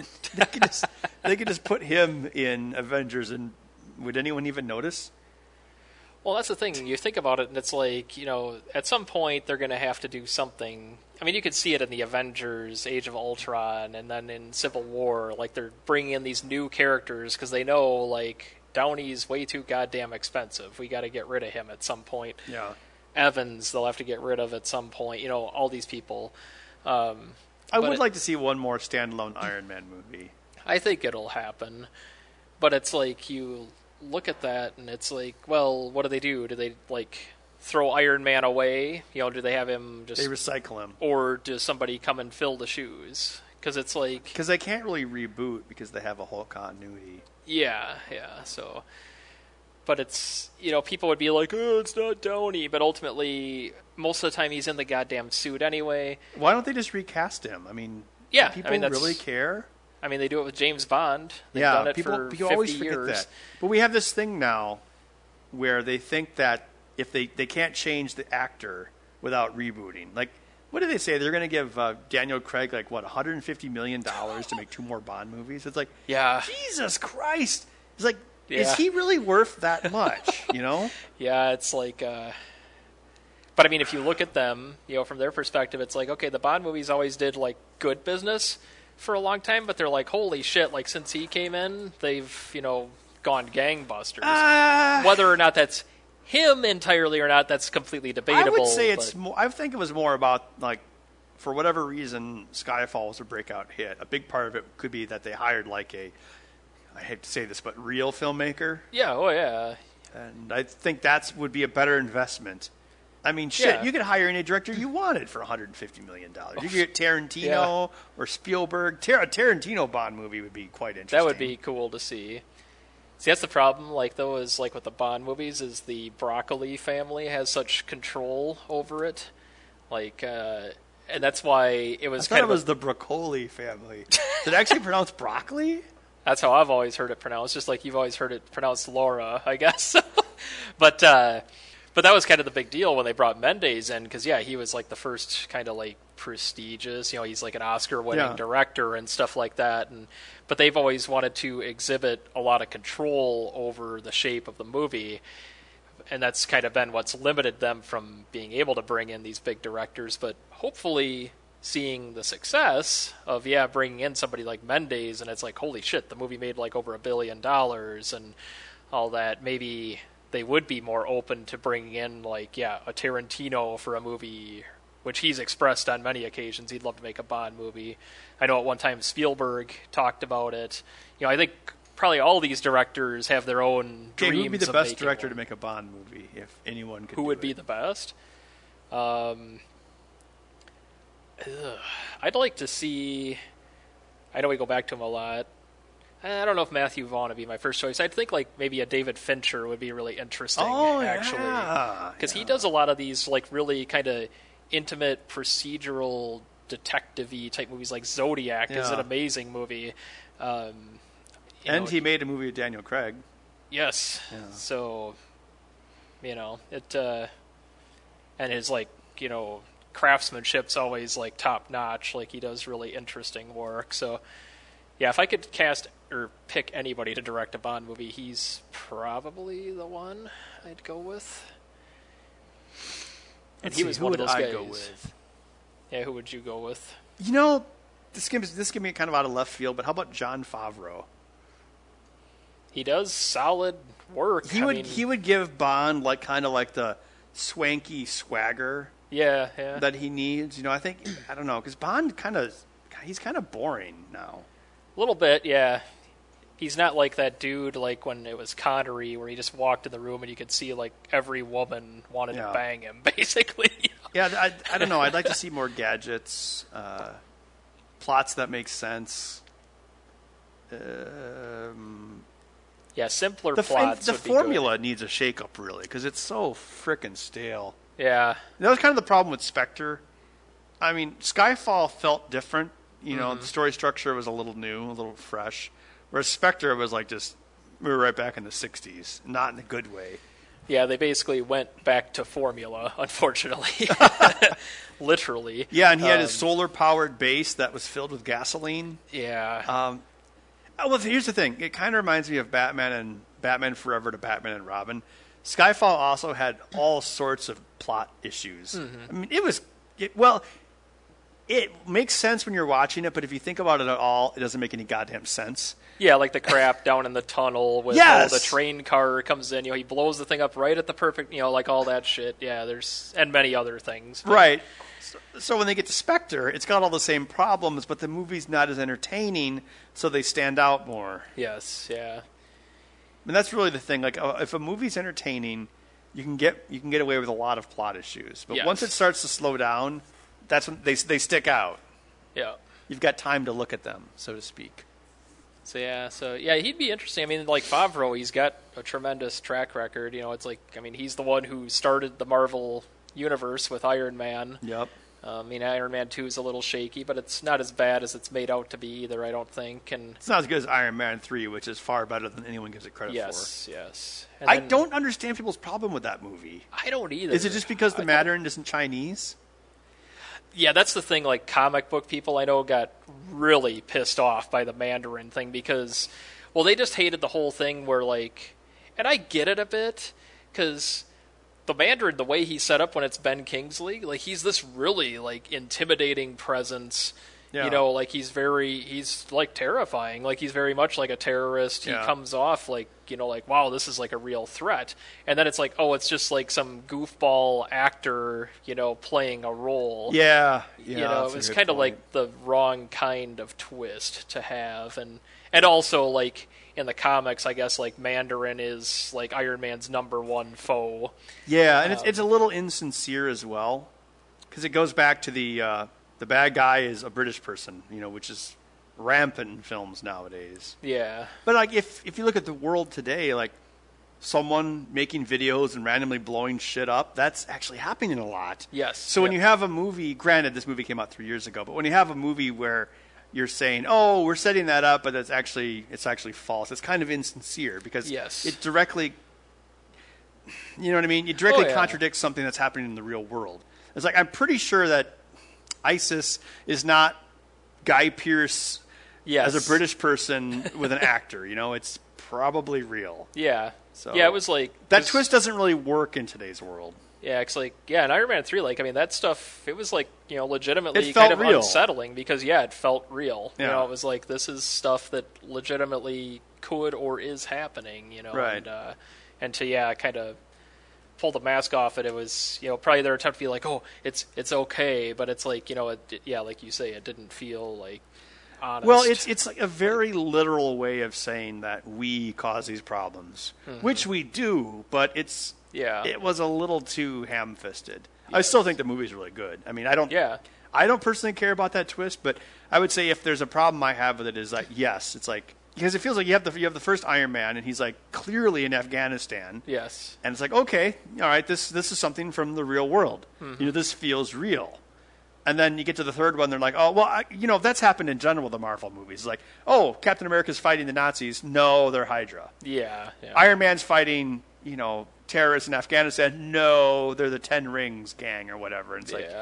They could just put him in Avengers, and would anyone even notice? Well, that's the thing. You think about it, and it's like, at some point they're going to have to do something. I mean, you could see it in the Avengers, Age of Ultron, and then in Civil War. Like, they're bringing in these new characters because they know, like, Downey's way too goddamn expensive. We got to get rid of him at some point. Yeah. Evans, they'll have to get rid of at some point. All these people. I would like to see one more standalone Iron Man movie. I think it'll happen. But it's like, you look at that, and it's like, well, what do? Do they, like, throw Iron Man away? Do they have him just... They recycle him. Or does somebody come and fill the shoes? Because it's like... Because they can't really reboot because they have a whole continuity. Yeah, so... But it's, people would be like, oh, it's not Downey. But ultimately, most of the time he's in the goddamn suit anyway. Why don't they just recast him? I mean, yeah, do people really care? I mean, they do it with James Bond. They've done it for 50 always years. Forget that. But we have this thing now where they think that if they can't change the actor without rebooting. Like, what do they say? They're going to give Daniel Craig, like, what, $150 million to make 2 more Bond movies? It's like, yeah. Jesus Christ. It's like, yeah. Is he really worth that much, Yeah, it's like... But, I mean, if you look at them, from their perspective, it's like, okay, the Bond movies always did, like, good business for a long time, but they're like, holy shit, like, since he came in, they've, gone gangbusters. Whether or not that's him entirely or not, that's completely debatable. I would say it's more... I think it was more about, like, for whatever reason, Skyfall was a breakout hit. A big part of it could be that they hired, like, I hate to say this, but real filmmaker. Yeah, oh yeah. And I think that would be a better investment. I mean, shit, yeah. You could hire any director you wanted for $150 million. You could get Tarantino or Spielberg. A Tarantino Bond movie would be quite interesting. That would be cool to see. See, that's the problem, like, though, is, like, with the Bond movies, is the Broccoli family has such control over it. Like, and that's why it was I thought it was the Broccoli family. Did it actually pronounce broccoli? That's how I've always heard it pronounced, just like you've always heard it pronounced Laura, I guess. But that was kind of the big deal when they brought Mendes in, because, yeah, he was, like, the first kind of, like, prestigious, he's, like, an Oscar-winning director and stuff like that. But they've always wanted to exhibit a lot of control over the shape of the movie, and that's kind of been what's limited them from being able to bring in these big directors. But hopefully... seeing the success of bringing in somebody like Mendes, and it's like, holy shit, the movie made like over $1 billion and all that, maybe they would be more open to bringing in like a Tarantino for a movie, which he's expressed on many occasions he'd love to make a Bond movie. I know at one time Spielberg talked about it. I think probably all these directors have their own dreams. Who would be the best director to make a Bond movie if anyone could? Who would be the best? I'd like to see... I know we go back to him a lot. I don't know if Matthew Vaughn would be my first choice. I'd think like maybe a David Fincher would be really interesting, actually. Because he does a lot of these like really kind of intimate, procedural, detective-y type movies. Like Zodiac is an amazing movie. He made a movie with Daniel Craig. Yes. Yeah. So, it... and his like, craftsmanship's always like top notch. Like he does really interesting work. So yeah, if I could cast or pick anybody to direct a Bond movie, he's probably the one I'd go with. And he was one of those guys. Go with? Yeah, who would you go with? This can be kind of out of left field, but how about Jon Favreau? He does solid work. He would give Bond like kind of like the swanky swagger. Yeah. That he needs. I don't know, because Bond he's kind of boring now. A little bit, yeah. He's not like that dude like when it was Connery, where he just walked in the room and you could see like every woman wanted to bang him, basically. Yeah, I don't know. I'd like to see more gadgets, plots that make sense. Simpler plots. The formula needs a shake-up, really, because it's so frickin' stale. Yeah. That was kind of the problem with Spectre. I mean, Skyfall felt different. The story structure was a little new, a little fresh. Whereas Spectre was like we were right back in the 60s, not in a good way. Yeah, they basically went back to formula, unfortunately. Literally. Yeah, and he had his solar-powered base that was filled with gasoline. Yeah. Well, here's the thing. It kind of reminds me of Batman and Batman Forever to Batman and Robin. Skyfall also had all sorts of plot issues. I mean, it makes sense when you're watching it, but if you think about it at all, it doesn't make any goddamn sense. Yeah, like the crap down in the tunnel with the train car comes in. He blows the thing up right at the perfect, like all that shit. Yeah, and many other things. But. Right. So when they get to Spectre, it's got all the same problems, but the movie's not as entertaining, so they stand out more. Yes, yeah. And that's really the thing. Like, if a movie's entertaining, you can get away with a lot of plot issues. But once it starts to slow down, that's when they stick out. Yeah. You've got time to look at them, so to speak. So he'd be interesting. I mean, like Favreau, he's got a tremendous track record. It's like, I mean, he's the one who started the Marvel universe with Iron Man. Yep. Iron Man 2 is a little shaky, but it's not as bad as it's made out to be either, I don't think. And it's not as good as Iron Man 3, which is far better than anyone gives it credit for. Yes. I don't understand people's problem with that movie. I don't either. Is it just because the Mandarin isn't Chinese? Yeah, that's the thing. Like, comic book people I know got really pissed off by the Mandarin thing because, well, they just hated the whole thing where, like, and I get it a bit, because the Mandarin, the way he's set up when it's Ben Kingsley, like, he's this really, like, intimidating presence. Yeah. Like, he's like, terrifying. Like, he's very much like a terrorist. He comes off like, like, wow, this is like a real threat. And then it's like, oh, it's just like some goofball actor, playing a role. Yeah. It was kind of like the wrong kind of twist to have. And also, like, in the comics, I guess, like, Mandarin is, like, Iron Man's number one foe. Yeah, and it's a little insincere as well, because it goes back to the bad guy is a British person, which is rampant in films nowadays. Yeah. But, like, if you look at the world today, like, someone making videos and randomly blowing shit up, that's actually happening a lot. Yes. So when you have a movie, granted, this movie came out 3 years ago, but when you have a movie where you're saying, oh, we're setting that up, but it's actually false, it's kind of insincere, because it directly, you know what I mean? It directly contradicts something that's happening in the real world. It's like, I'm pretty sure that ISIS is not Guy Pearce as a British person with an actor. It's probably real. Yeah. So yeah, it was like that twist doesn't really work in today's world. Yeah, it's like in Iron Man 3, like, I mean, that stuff, it was like, legitimately kind of real. Unsettling because it felt real. Yeah. It was like, this is stuff that legitimately could or is happening. Right. And to kind of pull the mask off it was, probably their attempt to be like, oh, it's okay, but it's like, like you say, it didn't feel like honest. Well, it's like a very literal way of saying that we cause these problems, which we do, but it was a little too ham-fisted. Yes. I still think the movie's really good. I mean, I don't personally care about that twist, but I would say if there's a problem I have with it is like, yes, it's like, because it feels like you have the first Iron Man, and he's like clearly in Afghanistan. Yes. And it's like, okay, all right, this is something from the real world. This feels real. And then you get to the third one, they're like, oh, well, that's happened in general with the Marvel movies. It's like, oh, Captain America's fighting the Nazis. No, they're Hydra. Yeah. Iron Man's fighting, terrorists in Afghanistan. No, they're the Ten Rings gang or whatever. And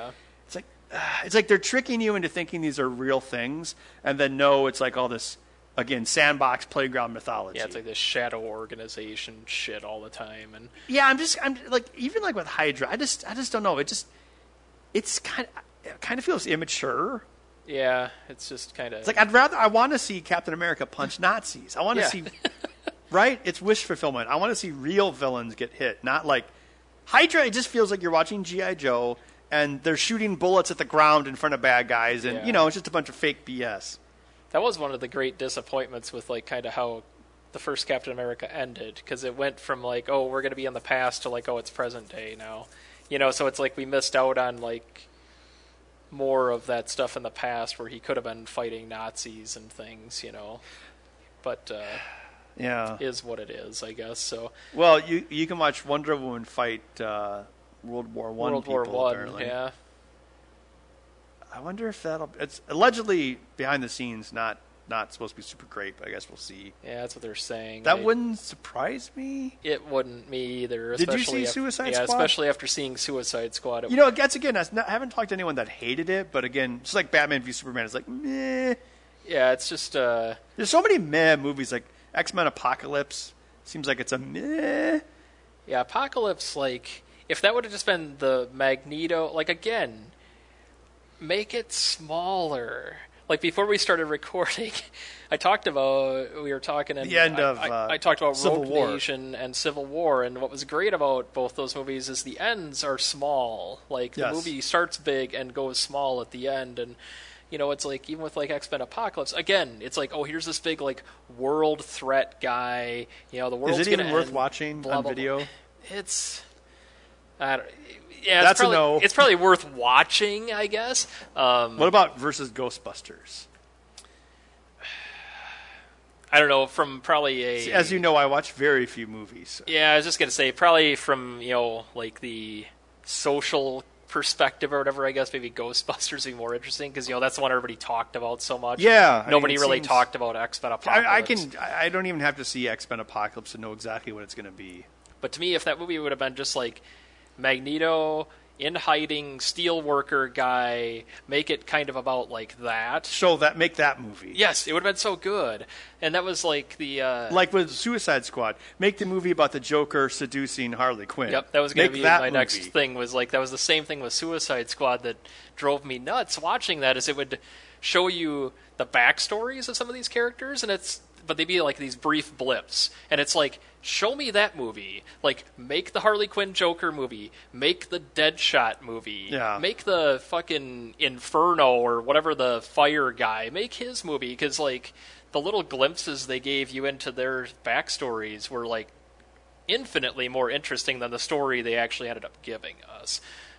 it's like they're tricking you into thinking these are real things, and then no, it's like all this, again, sandbox playground mythology. Yeah, it's like this shadow organization shit all the time. And yeah, I'm like, even like with Hydra, I just don't know. It kind of feels immature. Yeah, it's just kind of. It's like I want to see Captain America punch Nazis. I want to see. Right? It's wish fulfillment. I want to see real villains get hit, not like Hydra. It just feels like you're watching G.I. Joe and they're shooting bullets at the ground in front of bad guys, and it's just a bunch of fake BS. That was one of the great disappointments with like kind of how the first Captain America ended, because it went from like, oh, we're going to be in the past to like, oh, it's present day now. So it's like we missed out on like more of that stuff in the past where he could have been fighting Nazis and things, But is what it is, I guess. So well, you can watch Wonder Woman fight World War I people. Apparently. Yeah. I wonder if it's allegedly behind the scenes not not supposed to be super great, but I guess we'll see. Yeah, that's what they're saying. That wouldn't surprise me. It wouldn't me either. Did you see Suicide Squad? Yeah, especially after seeing Suicide Squad. I haven't talked to anyone that hated it, but again, just like Batman v Superman, it's like, meh. Yeah, it's just... There's so many meh movies, like X-Men Apocalypse. Seems like it's a meh. Yeah, Apocalypse, like, if that would have just been the Magneto, like, again, make it smaller. Like, before we started recording, we were talking, and the end of I talked about Civil Rogue War. Nation and Civil War, and what was great about both those movies is the ends are small. Like, the movie starts big and goes small at the end, and, you know, it's like, even with, like, X-Men Apocalypse, again, it's like, oh, here's this big, like, world threat guy, you know, the world's Is it even worth end, watching blah, on blah, video? blah. Yeah, That's a no. It's probably worth watching, I guess. What about versus Ghostbusters? I don't know, from probably a... As you know, I watch very few movies. Yeah, I was just going to say, probably from, you know, like the social perspective or whatever, I guess maybe Ghostbusters would be more interesting, because, you know, that's the one everybody talked about so much. Yeah. Nobody really talked about X-Men Apocalypse. I don't even have to see X-Men Apocalypse to know exactly what it's going to be. But to me, if that movie would have been just like Magneto in hiding, steelworker guy, make it kind of about like that. Make that movie. Yes, it would have been so good. And that was like the... like with Suicide Squad. Make the movie about the Joker seducing Harley Quinn. Yep, that was going to be my movie. next thing. Was like, that was the same thing with Suicide Squad that drove me nuts watching that, is it would show you the backstories of some of these characters, but they'd be like these brief blips. And it's like, show me that movie. Like, make the Harley Quinn Joker movie. Make the Deadshot movie. Yeah. Make the fucking Inferno or whatever the fire guy. Make his movie. Because, like, the little glimpses they gave you into their backstories were, like, infinitely more interesting than the story they actually ended up giving us.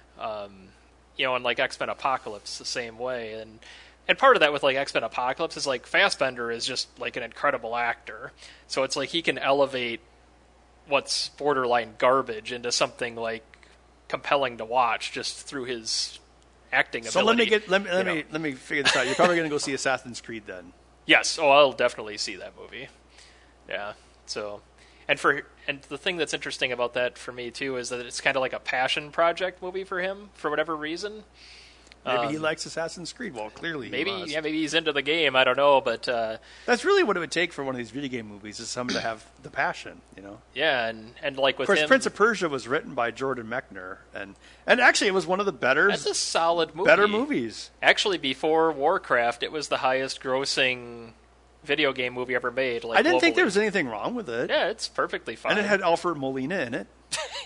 You know, and, like, X-Men Apocalypse the same way. And part of that with, like, X-Men Apocalypse is, like, Fassbender is just, like, an incredible actor. So it's like he can elevate what's borderline garbage into something, like, compelling to watch just through his acting ability. So let me figure this out. You're probably going to go see Assassin's Creed then. Yes. Oh, I'll definitely see that movie. Yeah. So, and the thing that's interesting about that for me, too, is that it's kind of like a passion project movie for him, for whatever reason. Maybe he likes Assassin's Creed. Well, clearly maybe he must. Yeah, maybe he's into the game. I don't know, but that's really what it would take for one of these video game movies, is someone to have the passion, you know. Yeah, and like with of course, him, Prince of Persia was written by Jordan Mechner, and actually it was one of the that's a solid movie. better movies. Actually, before Warcraft, it was the highest grossing video game movie ever made. Like, I didn't think globally. there was anything wrong with it. Yeah, it's perfectly fine. And it had Alfred Molina in it.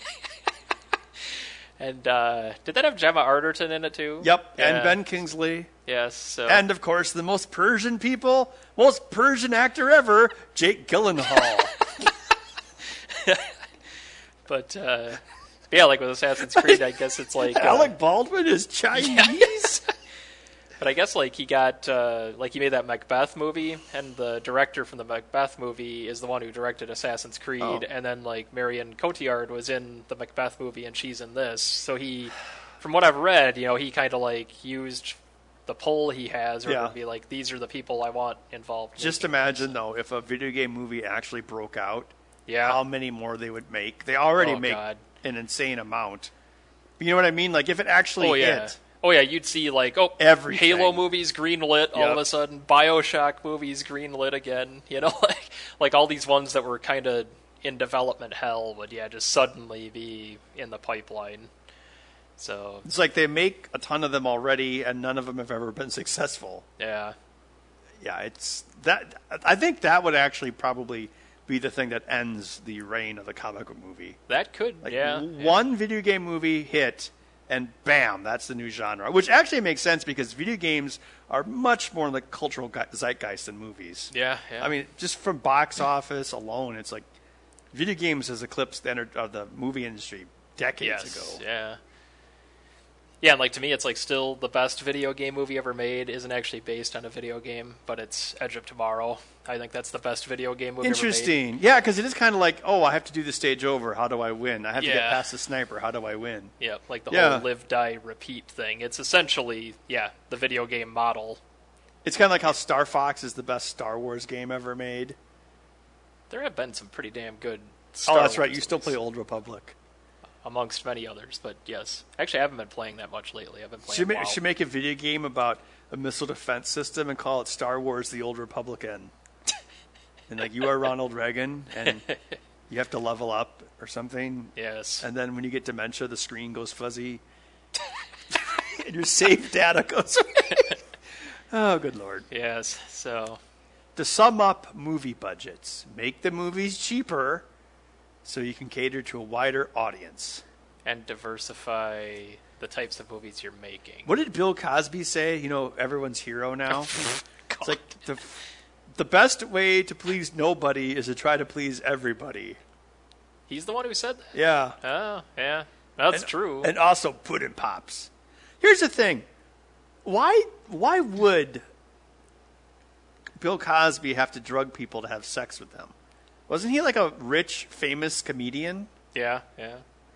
And did that have Gemma Arterton in it too? Yep, Yeah. and Ben Kingsley. Yes. So. And, of course, the most Persian actor ever, Jake Gyllenhaal. But, yeah, like with Assassin's Creed, I guess it's like... Alec Baldwin is Chinese? But I guess, like, he got, like, he made that Macbeth movie, and the director from the Macbeth movie is the one who directed Assassin's Creed, and then, like, Marion Cotillard was in the Macbeth movie, and she's in this. So he, from what I've read, you know, he kind of, like, used the pull he has, or to be like, these are the people I want involved. Just imagine, though, if a video game movie actually broke out, how many more they would make. They already make an insane amount. You know what I mean? Like, if it actually hit... Oh, yeah, you'd see, like, everything. Halo movies greenlit all of a sudden, BioShock movies greenlit again, you know? like all these ones that were kind of in development hell would, just suddenly be in the pipeline. So it's like they make a ton of them already, and none of them have ever been successful. Yeah. Yeah, it's that. I think that would actually probably be the thing that ends the reign of the comic book movie. That could, one video game movie hit... And bam, that's the new genre. Which actually makes sense because video games are much more like cultural zeitgeist than movies. Yeah. I mean, just from box office alone, it's like video games has eclipsed the movie industry decades ago. Yeah. Yeah, and like to me, it's like still the best video game movie ever made isn't actually based on a video game, but it's Edge of Tomorrow. I think that's the best video game movie ever made. Interesting. Yeah, because it is kind of like, I have to do the stage over. How do I win? I have to get past the sniper. How do I win? Yeah, like the whole live, die, repeat thing. It's essentially, the video game model It's kind of like how Star Fox is the best Star Wars game ever made. There have been some pretty damn good Star Wars that's right. You movies, still play Old Republic. amongst many others, but yes. Actually, I haven't been playing that much lately. I've been playing WoW. Should make a video game about a missile defense system and call it Star Wars: The Old Republican. And like you are Ronald Reagan, and you have to level up or something. Yes. And then when you get dementia, the screen goes fuzzy, and your save data goes away. Oh, good Lord. Yes. So, to sum up movie budgets, make the movies cheaper so you can cater to a wider audience. And diversify the types of movies you're making. What did Bill Cosby say? You know, everyone's hero now. It's like the best way to please nobody is to try to please everybody. He's the one who said that? Yeah. Oh, yeah. That's true. And also Puddin' Pops. Here's the thing. Why would Bill Cosby have to drug people to have sex with them? Wasn't he like a rich, famous comedian? Yeah. Yeah,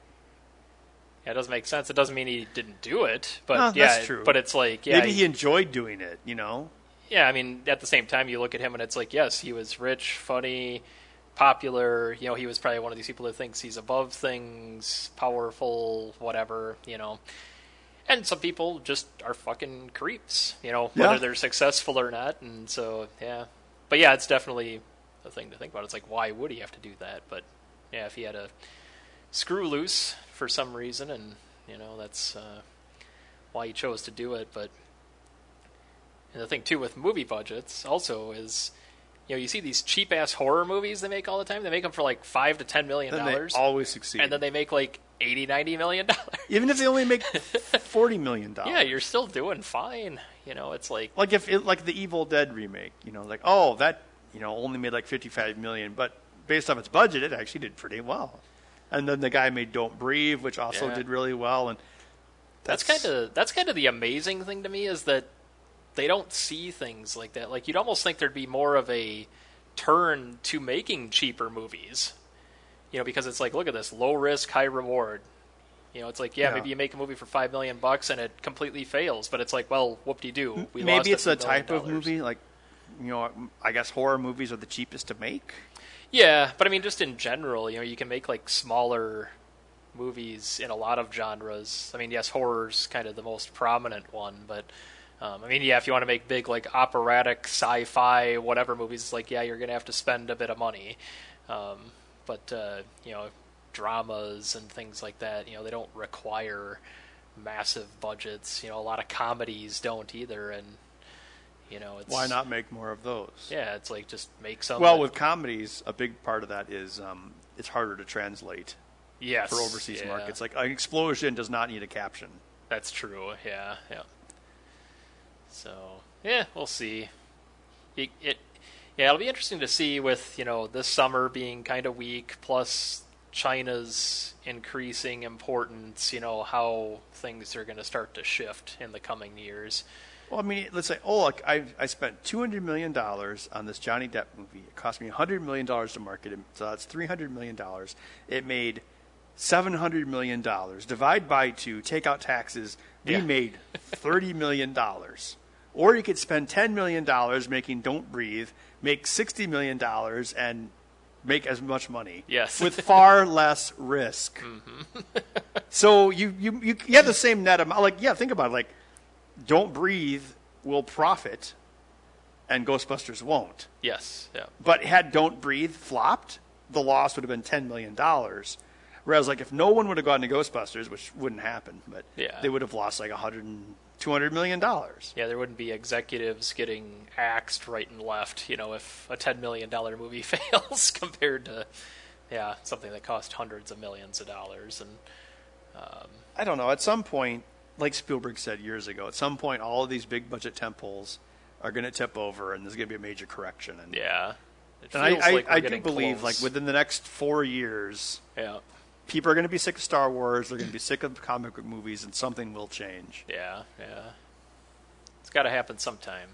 it doesn't make sense. It doesn't mean he didn't do it, but no, yeah, that's true. But it's like, yeah, maybe he enjoyed doing it, you know? Yeah, I mean, at the same time, you look at him and it's like, yes, he was rich, funny, popular. You know, he was probably one of these people that thinks he's above things, powerful, whatever, you know. And some people just are fucking creeps, you know, whether they're successful or not. And so, yeah. But yeah, it's definitely a thing to think about. It's like, why would he have to do that? But yeah, if he had a screw loose for some reason, and, you know, that's why he chose to do it. But and the thing, too, with movie budgets also is, you know, you see these cheap-ass horror movies they make all the time. They make them for like $5 to $10 million. Then they always succeed. And then they make like $80-90 million. Even if they only make $40 million. Yeah, you're still doing fine. You know, it's like like the Evil Dead remake. You know, like, oh, that, you know, only made like $55 million, but based on its budget, it actually did pretty well. And then the guy made Don't Breathe, which also did really well. And that's kind of the amazing thing to me is that they don't see things like that. Like, you'd almost think there'd be more of a turn to making cheaper movies. You know, because it's like, look at this, low risk, high reward. You know, it's like, maybe you make a movie for $5 million and it completely fails, but it's like, well, whoop-de-doo. Maybe it's a type of movie, like, you know, I guess horror movies are the cheapest to make. Yeah, but I mean, just in general, you know, you can make like smaller movies in a lot of genres. I mean, yes, horror's kind of the most prominent one, but I mean, yeah, if you want to make big, like, operatic, sci-fi, whatever movies, it's like, yeah, you're going to have to spend a bit of money. But, you know, dramas and things like that, you know, they don't require massive budgets. You know, a lot of comedies don't either, and, you know, it's... Why not make more of those? Yeah, it's like, just make some... Well, with comedies, a big part of that is it's harder to translate. Yes. For overseas markets. Like, an explosion does not need a caption. That's true, yeah. So, yeah, we'll see. It'll be interesting to see with, you know, this summer being kind of weak, plus China's increasing importance, you know, how things are going to start to shift in the coming years. Well, I mean, let's say, look, I spent $200 million on this Johnny Depp movie. It cost me $100 million to market it, so that's $300 million. It made $700 million. Divide by 2, take out taxes, we made $30 million. Or you could spend $10 million making Don't Breathe, make $60 million, and make as much money. Yes. With far less risk. Mm-hmm. So you have the same net amount. Like, think about it. Like, Don't Breathe will profit, and Ghostbusters won't. Yes, yeah. But had Don't Breathe flopped, the loss would have been $10 million. Whereas, like, if no one would have gone to Ghostbusters, which wouldn't happen, but they would have lost like $200 million. Yeah, there wouldn't be executives getting axed right and left, you know, if a $10 million movie fails compared to, something that cost hundreds of millions of dollars. And I don't know. At some point, like Spielberg said years ago, at some point, all of these big budget tentpoles are going to tip over, and there's going to be a major correction. And I do believe, close. like, within the next 4 years, yeah. People are going to be sick of Star Wars. They're going to be sick of comic book movies, and something will change. Yeah. It's got to happen sometime.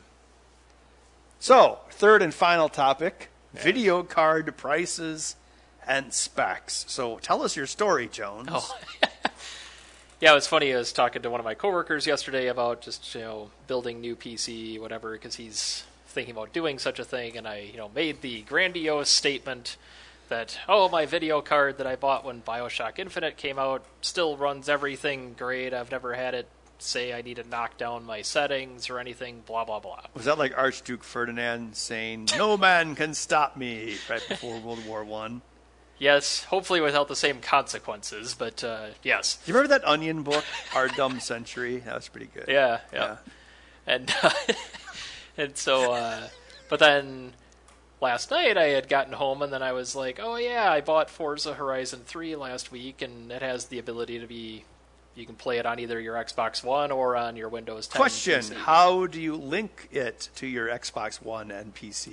So, third and final topic, video card prices and specs. So, tell us your story, Jones. Oh. Yeah, it was funny. I was talking to one of my coworkers yesterday about just, building new PC, whatever, because he's thinking about doing such a thing, and I, made the grandiose statement that, my video card that I bought when BioShock Infinite came out still runs everything great. I've never had it say I need to knock down my settings or anything, blah, blah, blah. Was that like Archduke Ferdinand saying, "No man can stop me," right before World War I? Yes, hopefully without the same consequences, but yes. Do you remember that Onion book, Our Dumb Century? That was pretty good. Yeah. And and so, but then last night I had gotten home and then I was like, oh yeah, I bought Forza Horizon 3 last week, and it has the ability to be, you can play it on either your Xbox One or on your Windows 10 Question, PC. how do you link it to your Xbox One and PC?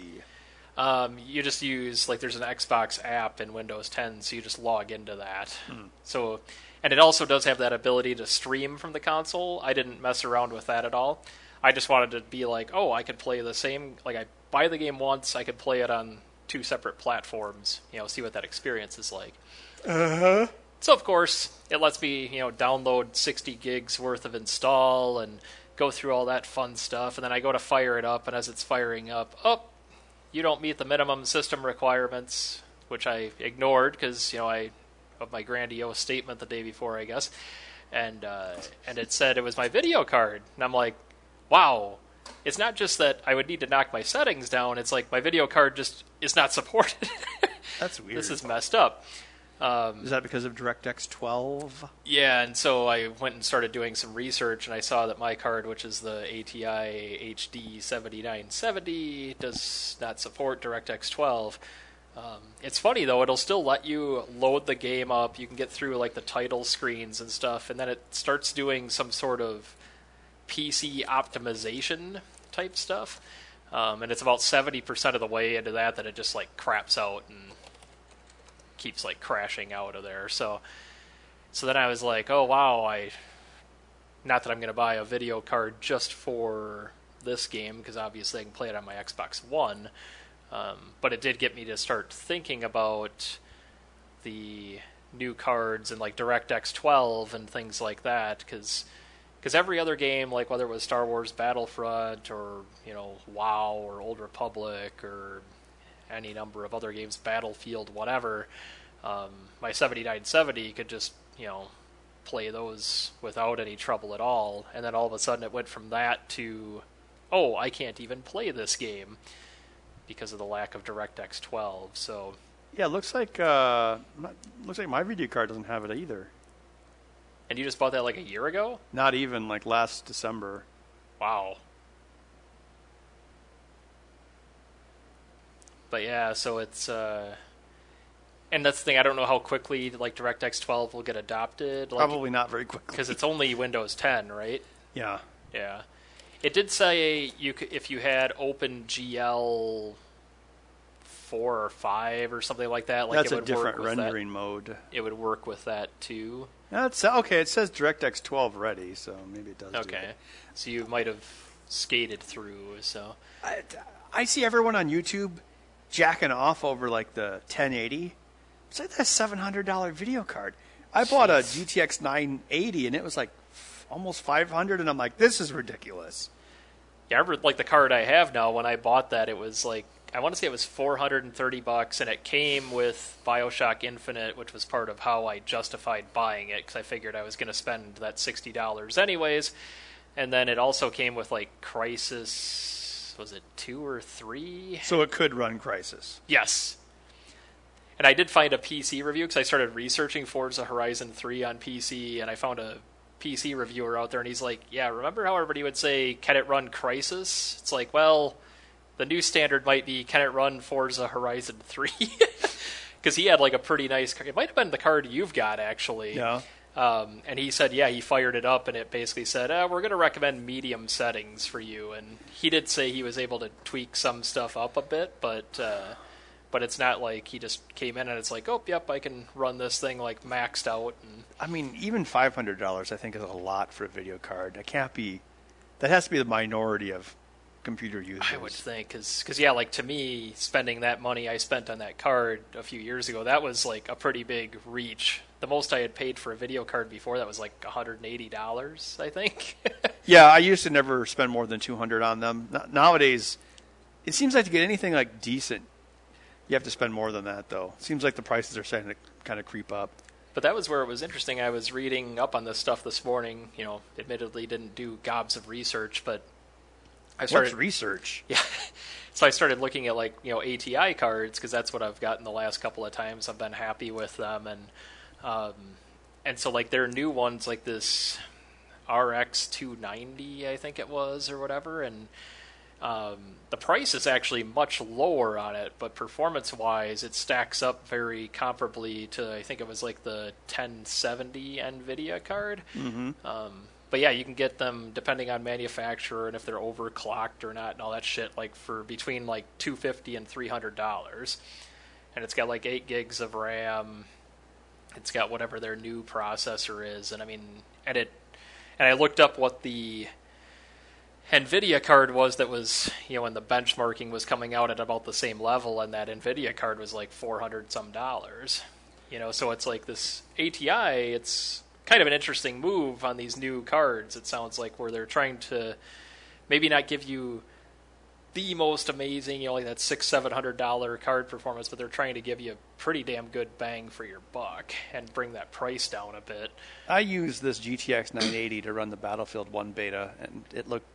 You just use, there's an Xbox app in Windows 10, so you just log into that. So, and it also does have that ability to stream from the console. I didn't mess around with that at all. I just wanted to be like, I could play the same, I buy the game once, I could play it on 2 separate platforms, see what that experience is like. Uh-huh. So, of course, it lets me, download 60 gigs worth of install and go through all that fun stuff, and then I go to fire it up, and as it's firing up, you don't meet the minimum system requirements, which I ignored because, of my grandiose statement the day before, I guess. And it said it was my video card. And I'm like, wow, it's not just that I would need to knock my settings down. It's like my video card just is not supported. That's weird. This is messed up. Is that because of DirectX 12? Yeah, and so I went and started doing some research, and I saw that my card, which is the ATI HD 7970, does not support DirectX 12. It's funny, though. It'll still let you load the game up. You can get through, the title screens and stuff, and then it starts doing some sort of PC optimization type stuff. And it's about 70% of the way into that it just, craps out and keeps crashing out of there. So then I was like, oh wow, not that I'm going to buy a video card just for this game, because obviously I can play it on my Xbox One, but it did get me to start thinking about the new cards and DirectX 12 and things like that, because every other game, whether it was Star Wars Battlefront or WoW or Old Republic or any number of other games, Battlefield, whatever, my 7970 could just, play those without any trouble at all. And then all of a sudden it went from that to, I can't even play this game because of the lack of DirectX 12. So yeah, looks like my video card doesn't have it either. And you just bought that a year ago? Not even, last December. Wow. But yeah, so it's, and that's the thing, I don't know how quickly, DirectX 12 will get adopted. Probably not very quickly. Because it's only Windows 10, right? Yeah. Yeah. It did say if you had OpenGL 4 or 5 or something like that, that's it would a different work with rendering mode. It would work with that, too. That's okay. It says DirectX 12 ready, so maybe it does. Okay. So you might have skated through, so. I see everyone on YouTube jacking off over the 1080. It's that $700 video card. I bought a GTX 980 and it was almost $500, and I'm like, this is ridiculous. Yeah, I remember the card I have now. When I bought that, it was I want to say it was $430, and it came with BioShock Infinite, which was part of how I justified buying it, because I figured I was going to spend that $60 anyways. And then it also came with Crysis. Was it 2 or 3? So it could run Crysis. Yes. And I did find a PC review, because I started researching Forza Horizon 3 on PC, and I found a PC reviewer out there, and he's like, yeah, remember how everybody would say, can it run Crysis? It's well, the new standard might be, can it run Forza Horizon 3? Because he had a pretty nice, it might have been the card you've got, actually. Yeah. And he said, yeah, he fired it up, and it basically said, we're going to recommend medium settings for you. And he did say he was able to tweak some stuff up a bit, but it's not he just came in and it's oh, yep, I can run this thing maxed out. And I mean, even $500 I think is a lot for a video card. That has to be the minority of computer users. I would think, because yeah, like to me, spending that money I spent on that card a few years ago, that was like a pretty big reach. The most I had paid for a video card before that was like $180, I think. Yeah, I used to never spend more than $200 on them. Nowadays, it seems like to get anything like decent, you have to spend more than that, though. It seems like the prices are starting to kind of creep up. But that was where it was interesting. I was reading up on this stuff this morning. You know, admittedly didn't do gobs of research, but I started... What's research? Yeah. So I started looking at, like, you know, ATI cards, because that's what I've gotten the last couple of times. I've been happy with them. And so, like, their new ones, like this RX 290, I think it was, or whatever, and the price is actually much lower on it, but performance-wise, it stacks up very comparably to, I think it was like the 1070 NVIDIA card. Mm-hmm. But yeah, you can get them depending on manufacturer and if they're overclocked or not and all that shit, like for between like $250 and $300. And it's got like 8 gigs of RAM. It's got whatever their new processor is, and I mean, and I looked up what the NVIDIA card was that was, you know, when the benchmarking was coming out at about the same level, and that NVIDIA card was like $400 some. You know, so it's like this ATI, it's kind of an interesting move on these new cards, it sounds like, where they're trying to maybe not give you the most amazing, you know, like that $600-700 card performance, but they're trying to give you a pretty damn good bang for your buck and bring that price down a bit. I used this GTX 980 to run the Battlefield 1 beta, and it looked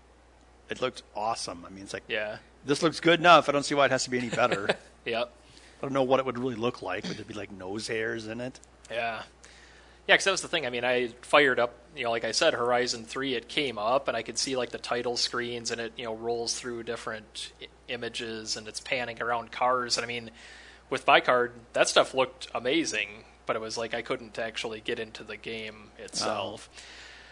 awesome. I mean, it's like, yeah, this looks good enough. I don't see why it has to be any better. Yep. I don't know what it would really look like. Would there be like nose hairs in it? Yeah. Yeah, because that was the thing. I mean, I fired up, you know, like I said, Horizon 3, it came up, and I could see, like, the title screens, and it, you know, rolls through different images, and it's panning around cars. And, I mean, with my card, that stuff looked amazing, but it was like I couldn't actually get into the game itself. Oh.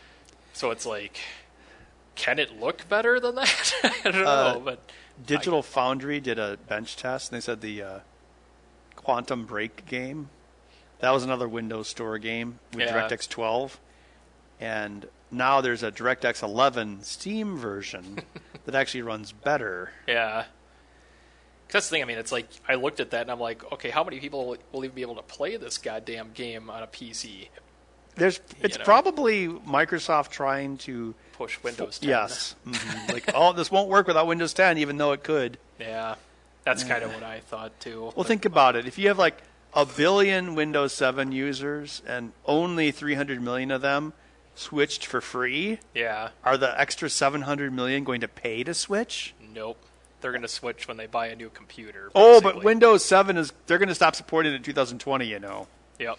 So it's like, can it look better than that? I don't know, but... Digital Foundry did a bench test, and they said the Quantum Break game, that was another Windows Store game with DirectX 12. And now there's a DirectX 11 Steam version that actually runs better. Yeah. That's the thing. I mean, it's like, I looked at that and I'm like, okay, how many people will even be able to play this goddamn game on a PC? It's probably Microsoft trying to push Windows 10. Yes. Mm-hmm. Like, oh, this won't work without Windows 10, even though it could. Yeah. That's kind of what I thought, too. Well, think about it. If you have, like, 1 billion Windows 7 users and only 300 million of them switched for free, yeah, are the extra 700 million going to pay to switch? Nope. They're going to switch when they buy a new computer. Basically. Oh, but Windows 7 they're going to stop supporting it in 2020, you know. Yep.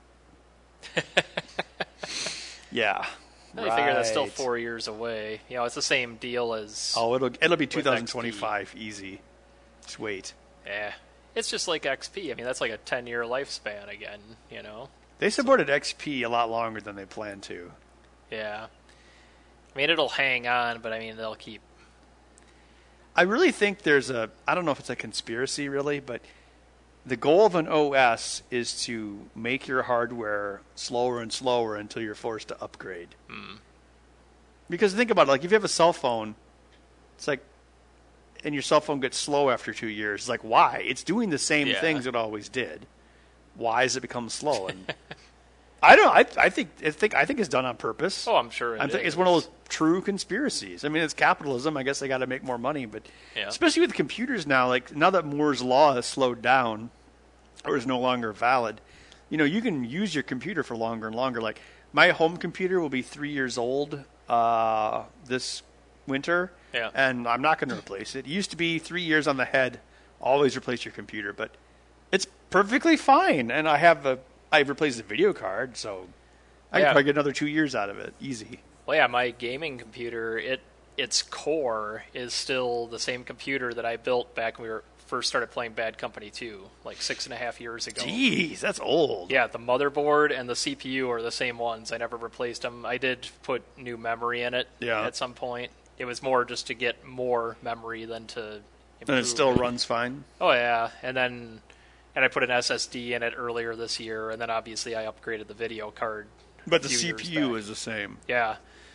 Yeah. I figure that's still 4 years away. You know, it's the same deal as... Oh, it'll be 2025, easy. Just wait. Yeah. It's just like XP. I mean, that's like a 10-year lifespan again, you know? They supported XP a lot longer than they planned to. Yeah. I mean, it'll hang on, but I mean, they'll keep... I really think I don't know if it's a conspiracy really, but the goal of an OS is to make your hardware slower and slower until you're forced to upgrade. Mm. Because think about it, like if you have a cell phone, it's like, and your cell phone gets slow after 2 years. It's like, why? It's doing the same things it always did. Why has it become slow? And I don't know. I think it's done on purpose. Oh, I'm sure it is. It's one of those true conspiracies. I mean, it's capitalism. I guess they got to make more money, but especially with computers now. Like now that Moore's law has slowed down or is no longer valid, you know, you can use your computer for longer and longer. Like my home computer will be 3 years old this winter. Yeah. And I'm not going to replace it. It used to be 3 years on the head, always replace your computer, but it's perfectly fine. And I replaced the video card, so I can probably get another 2 years out of it, easy. Well, yeah, my gaming computer, its core is still the same computer that I built back when we first started playing Bad Company 2, like 6.5 years ago. Jeez, that's old. Yeah, the motherboard and the CPU are the same ones. I never replaced them. I did put new memory in it at some point. It was more just to get more memory than to improve. And it still runs fine? Oh, yeah. And I put an SSD in it earlier this year, and then obviously I upgraded the video card. But the CPU is the same. Yeah.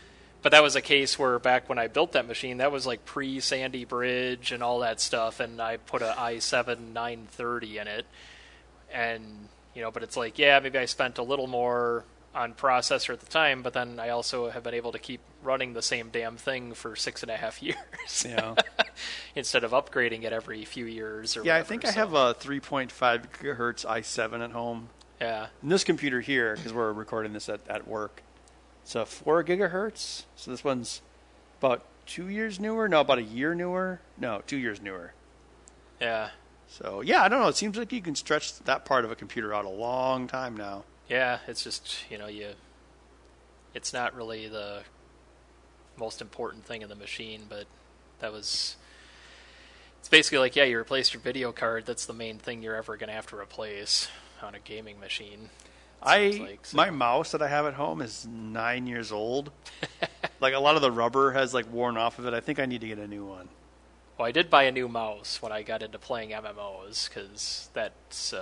But that was a case where back when I built that machine, that was like pre-Sandy Bridge and all that stuff, and I put an i7 930 in it. And, but it's like, yeah, maybe I spent a little more on processor at the time, but then I also have been able to keep running the same damn thing for 6.5 years. Yeah. Instead of upgrading it every few years or Yeah, whatever, I think I have a 3.5 gigahertz i7 at home. Yeah. And this computer here, because we're recording this at work, it's a 4 gigahertz. So this one's about 2 years newer. No, about a year newer. No, 2 years newer. Yeah. So, yeah, I don't know. It seems like you can stretch that part of a computer out a long time now. Yeah, it's just, it's not really the most important thing in the machine, but it's basically like, yeah, you replace your video card. That's the main thing you're ever going to have to replace on a gaming machine. My mouse that I have at home is 9 years old. Like, a lot of the rubber has, like, worn off of it. I think I need to get a new one. Well, I did buy a new mouse when I got into playing MMOs, because that's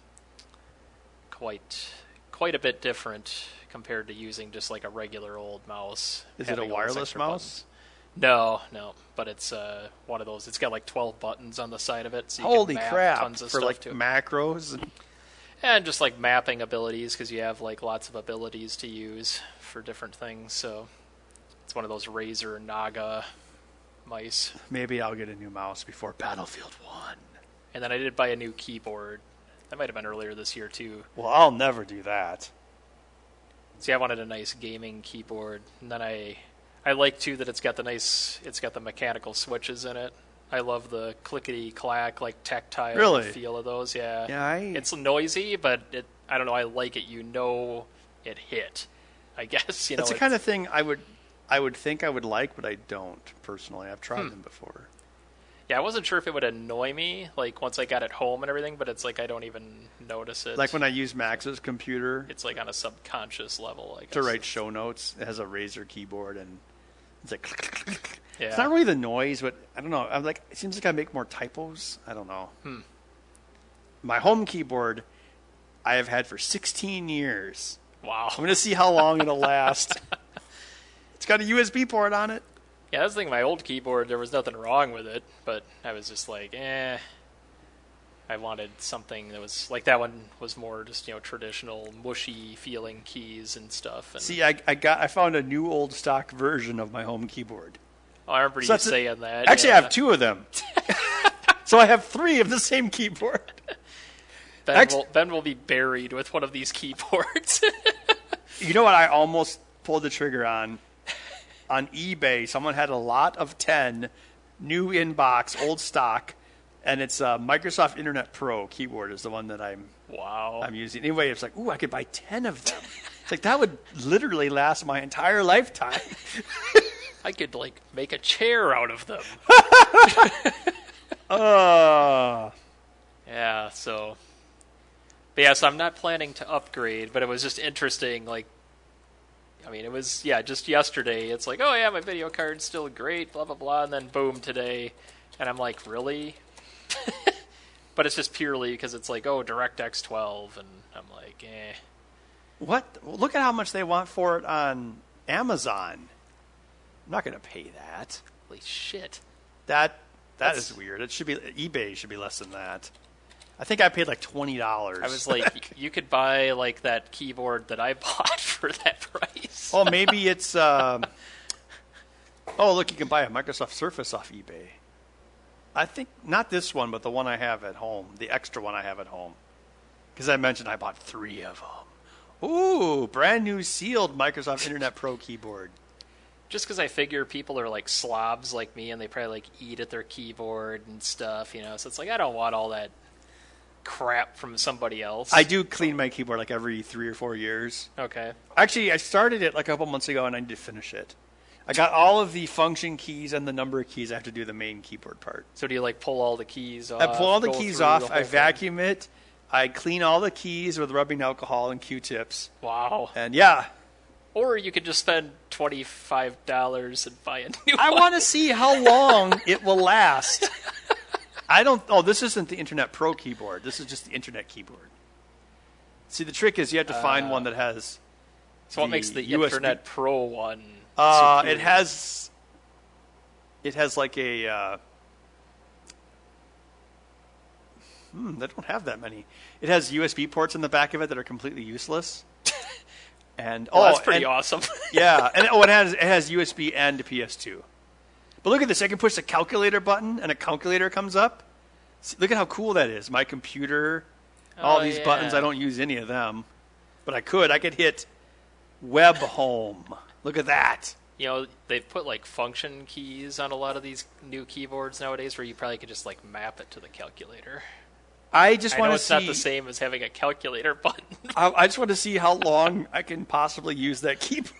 quite a bit different compared to using just like a regular old mouse. Is it a wireless mouse? Buttons. No, but it's one of those. It's got like 12 buttons on the side of it, so you Holy can map crap! tons of for stuff like to it. Macros And just like mapping abilities, because you have like lots of abilities to use for different things. So it's one of those Razer Naga mice. Maybe I'll get a new mouse before Battlefield 1. And then I did buy a new keyboard. That might have been earlier this year too. Well, I'll never do that. See, I wanted a nice gaming keyboard, and then I like too that it's got the mechanical switches in it. I love the clickety clack, like tactile feel of those. Yeah, it's noisy, but I don't know. I like it. It hit. I guess That's the kind of thing I would think I would like, but I don't personally. I've tried them before. Yeah, I wasn't sure if it would annoy me, like once I got it home and everything, but it's like I don't even notice it. Like when I use Max's computer, it's like on a subconscious level, I guess. To write show notes, it has a Razer keyboard, and it's like click, click, click. Yeah. It's not really the noise, but I don't know. I'm like, it seems like I make more typos. I don't know. My home keyboard, I have had for 16 years. Wow. I'm going to see how long it'll last. It's got a USB port on it. Yeah, that's the thing. My old keyboard, there was nothing wrong with it, but I was just like, I wanted something that was like that one was more just traditional mushy feeling keys and stuff. And see, I found a new old stock version of my home keyboard. Oh, I remember you saying that. Actually, I have 2 of them, so I have 3 of the same keyboard. Ben will be buried with one of these keyboards. You know what? I almost pulled the trigger on. On eBay, someone had a lot of 10 new inbox, old stock, and it's a Microsoft Internet Pro keyboard is the one that I'm using. Anyway, it's like, ooh, I could buy 10 of them. It's like that would literally last my entire lifetime. I could like make a chair out of them. Yeah, so. But yeah, so I'm not planning to upgrade, but it was just interesting, like, I mean, it was, just yesterday, it's like, oh yeah, my video card's still great, blah, blah, blah, and then boom, today, and I'm like, really? But it's just purely because it's like, oh, DirectX 12, and I'm like, What? Well, look at how much they want for it on Amazon. I'm not going to pay that. Holy shit. That's is weird. It should be, eBay should be less than that. I think I paid like $20. I was like, you could buy like that keyboard that I bought for that price. Oh, maybe it's. Oh, look, you can buy a Microsoft Surface off eBay. I think not this one, but the one I have at home, the extra one I have at home, because I mentioned I bought 3 of them. Ooh, brand new sealed Microsoft Internet Pro keyboard. Just because I figure people are like slobs like me, and they probably like eat at their keyboard and stuff, So it's like I don't want all that crap from somebody else. I do clean my keyboard like every 3 or 4 years. Okay. Actually, I started it like a couple months ago, and I need to finish it. I got all of the function keys and the number of keys. I have to do the main keyboard part. So do you like pull all the keys off? I pull all the keys off. I vacuum it. I clean all the keys with rubbing alcohol and Q-tips. Wow. And yeah. Or you could just spend $25 and buy a new one. I want to see how long it will last. This isn't the Internet Pro keyboard. This is just the Internet keyboard. See, the trick is you have to find one that has. So what makes the USB? Internet Pro one It has like a. They don't have that many. It has USB ports in the back of it that are completely useless. And that's pretty awesome. Yeah, and it has USB and PS2. But look at this! I can push the calculator button, and a calculator comes up. See, look at how cool that is! My computer, all these buttons. I don't use any of them, but I could. I could hit Web Home. Look at that! You know, they've put like function keys on a lot of these new keyboards nowadays, where you probably could just like map it to the calculator. I just want to see. It's not the same as having a calculator button. I just want to see how long I can possibly use that keyboard.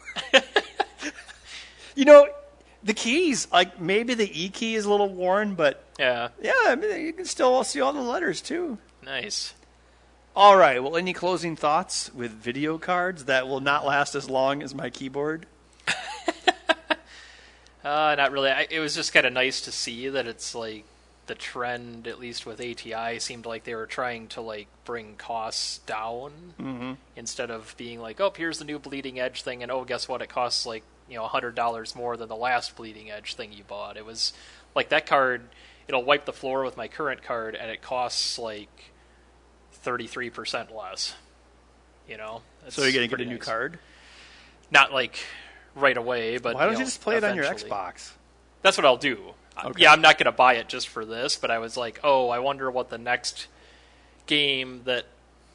You know, the keys, like maybe the E key is a little worn, but yeah, I mean, you can still see all the letters too. Nice. All right. Well, any closing thoughts with video cards that will not last as long as my keyboard? Not really. It was just kind of nice to see that it's like. The trend, at least with ATI, seemed like they were trying to like bring costs down instead of being like, oh, here's the new bleeding edge thing, and oh, guess what? It costs like $100 more than the last bleeding edge thing you bought. It was like that card. It'll wipe the floor with my current card, and it costs like 33% less. So you're gonna get a new card? Not like right away, but why don't you just play it on your eventually. Xbox? That's what I'll do. Okay. Yeah, I'm not going to buy it just for this, but I was like, oh, I wonder what the next game that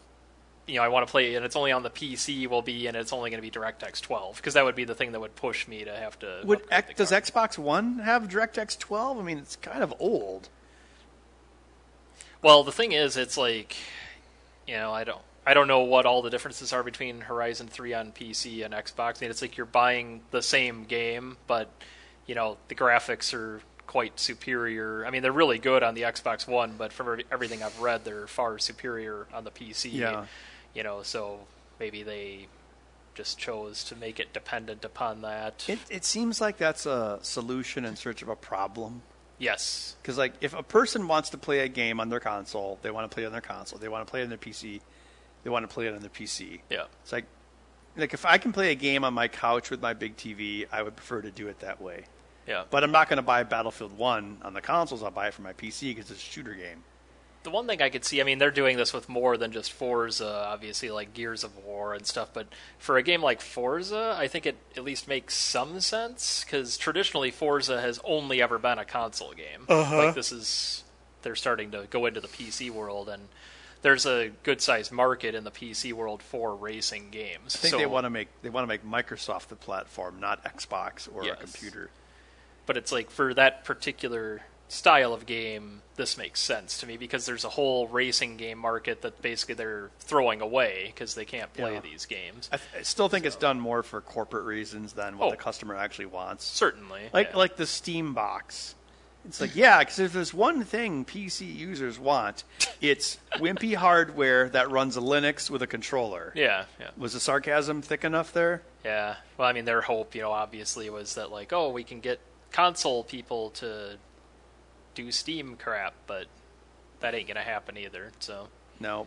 I want to play, and it's only on the PC, will be, and it's only going to be DirectX 12, because that would be the thing that would push me to have to. Does Xbox One have DirectX 12? I mean, it's kind of old. Well, the thing is, it's like, I don't know what all the differences are between Horizon 3 on PC and Xbox. I mean, it's like you're buying the same game, but the graphics are quite superior. I mean, they're really good on the Xbox One, but from everything I've read, they're far superior on the PC. Yeah. So maybe they just chose to make it dependent upon that. It seems like that's a solution in search of a problem. Yes. Because, like, if a person wants to play a game on their console, they want to play it on their console. They want to play it on their PC, they want to play it on their PC. Yeah. It's like if I can play a game on my couch with my big TV, I would prefer to do it that way. Yeah. But I'm not going to buy Battlefield 1 on the consoles. I'll buy it for my PC because it's a shooter game. The one thing I could see, I mean, they're doing this with more than just Forza, obviously, like Gears of War and stuff, but for a game like Forza, I think it at least makes some sense, because traditionally Forza has only ever been a console game. Like, they're starting to go into the PC world, and there's a good-sized market in the PC world for racing games. I think they want to make Microsoft the platform, not Xbox or a computer. But it's like, for that particular style of game, this makes sense to me, because there's a whole racing game market that basically they're throwing away because they can't play these games. I still think it's done more for corporate reasons than what the customer actually wants. Certainly. Like the Steam box. It's like, because if there's one thing PC users want, it's wimpy hardware that runs a Linux with a controller. Yeah. Was the sarcasm thick enough there? Yeah. Well, I mean, their hope, obviously was that, like, oh, we can get console people to do Steam crap, but that ain't gonna happen either. So no.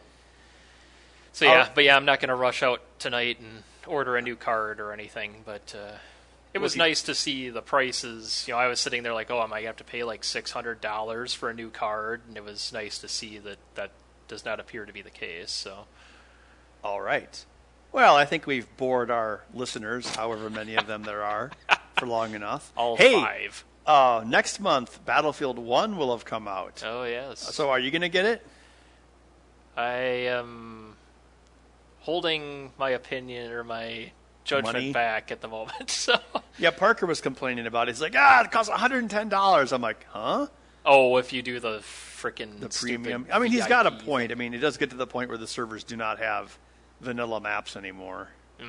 So I'm not gonna rush out tonight and order a new card or anything. But it was nice to see the prices. I was sitting there like, oh, am I gonna have to pay like $600 for a new card? And it was nice to see that does not appear to be the case. So, all right. Well, I think we've bored our listeners, however many of them there are, for long enough. All 5. Next month, Battlefield 1 will have come out. Oh, yes. So are you going to get it? I am holding my opinion or my judgment back at the moment. So. Yeah, Parker was complaining about it. He's like, it costs $110. I'm like, huh? Oh, if you do the freaking premium. I mean, he's got a point. I mean, it does get to the point where the servers do not have vanilla maps anymore.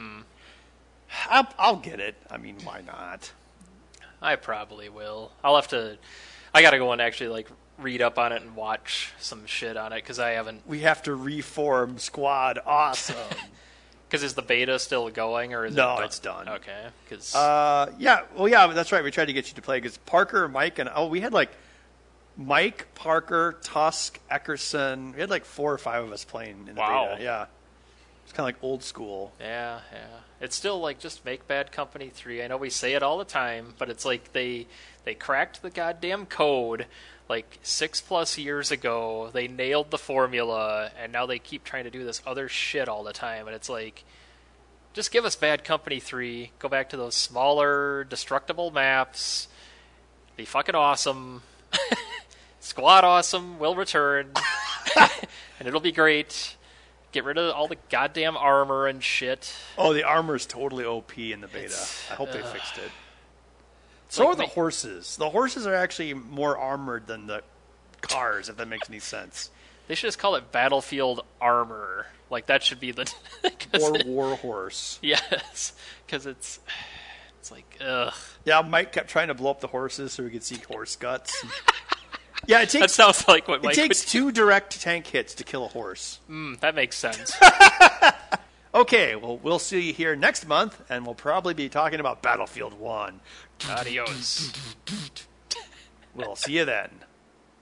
I'll get it. I mean, why not? I probably will. I gotta go and actually like read up on it and watch some shit on it, because I haven't. We have to reform squad. Awesome. Because is the beta still going, or is no? It's done. Okay. Because that's right. We tried to get you to play because Parker, Mike, and we had like Mike, Parker, Tusk, Eckerson. We had like 4 or 5 of us playing in the beta. Yeah. It's kind of like old school. Yeah. It's still like just make Bad Company 3. I know we say it all the time, but it's like they cracked the goddamn code like 6+ years ago. They nailed the formula, and now they keep trying to do this other shit all the time. And it's like, just give us Bad Company 3. Go back to those smaller, destructible maps. Be fucking awesome. Squad awesome will return. And it'll be great. Get rid of all the goddamn armor and shit. Oh, the armor's totally OP in the beta. I hope they fixed it. So are the horses. The horses are actually more armored than the cars, if that makes any sense. They should just call it Battlefield Armor. Like, that should be the... Or War Horse. Yes, because it's like, ugh. Yeah, Mike kept trying to blow up the horses so we could see horse guts. Yeah, that sounds like what Mike It takes 2 direct tank hits to kill a horse. That makes sense. Okay, well, we'll see you here next month, and we'll probably be talking about Battlefield 1. Adios. We'll see you then.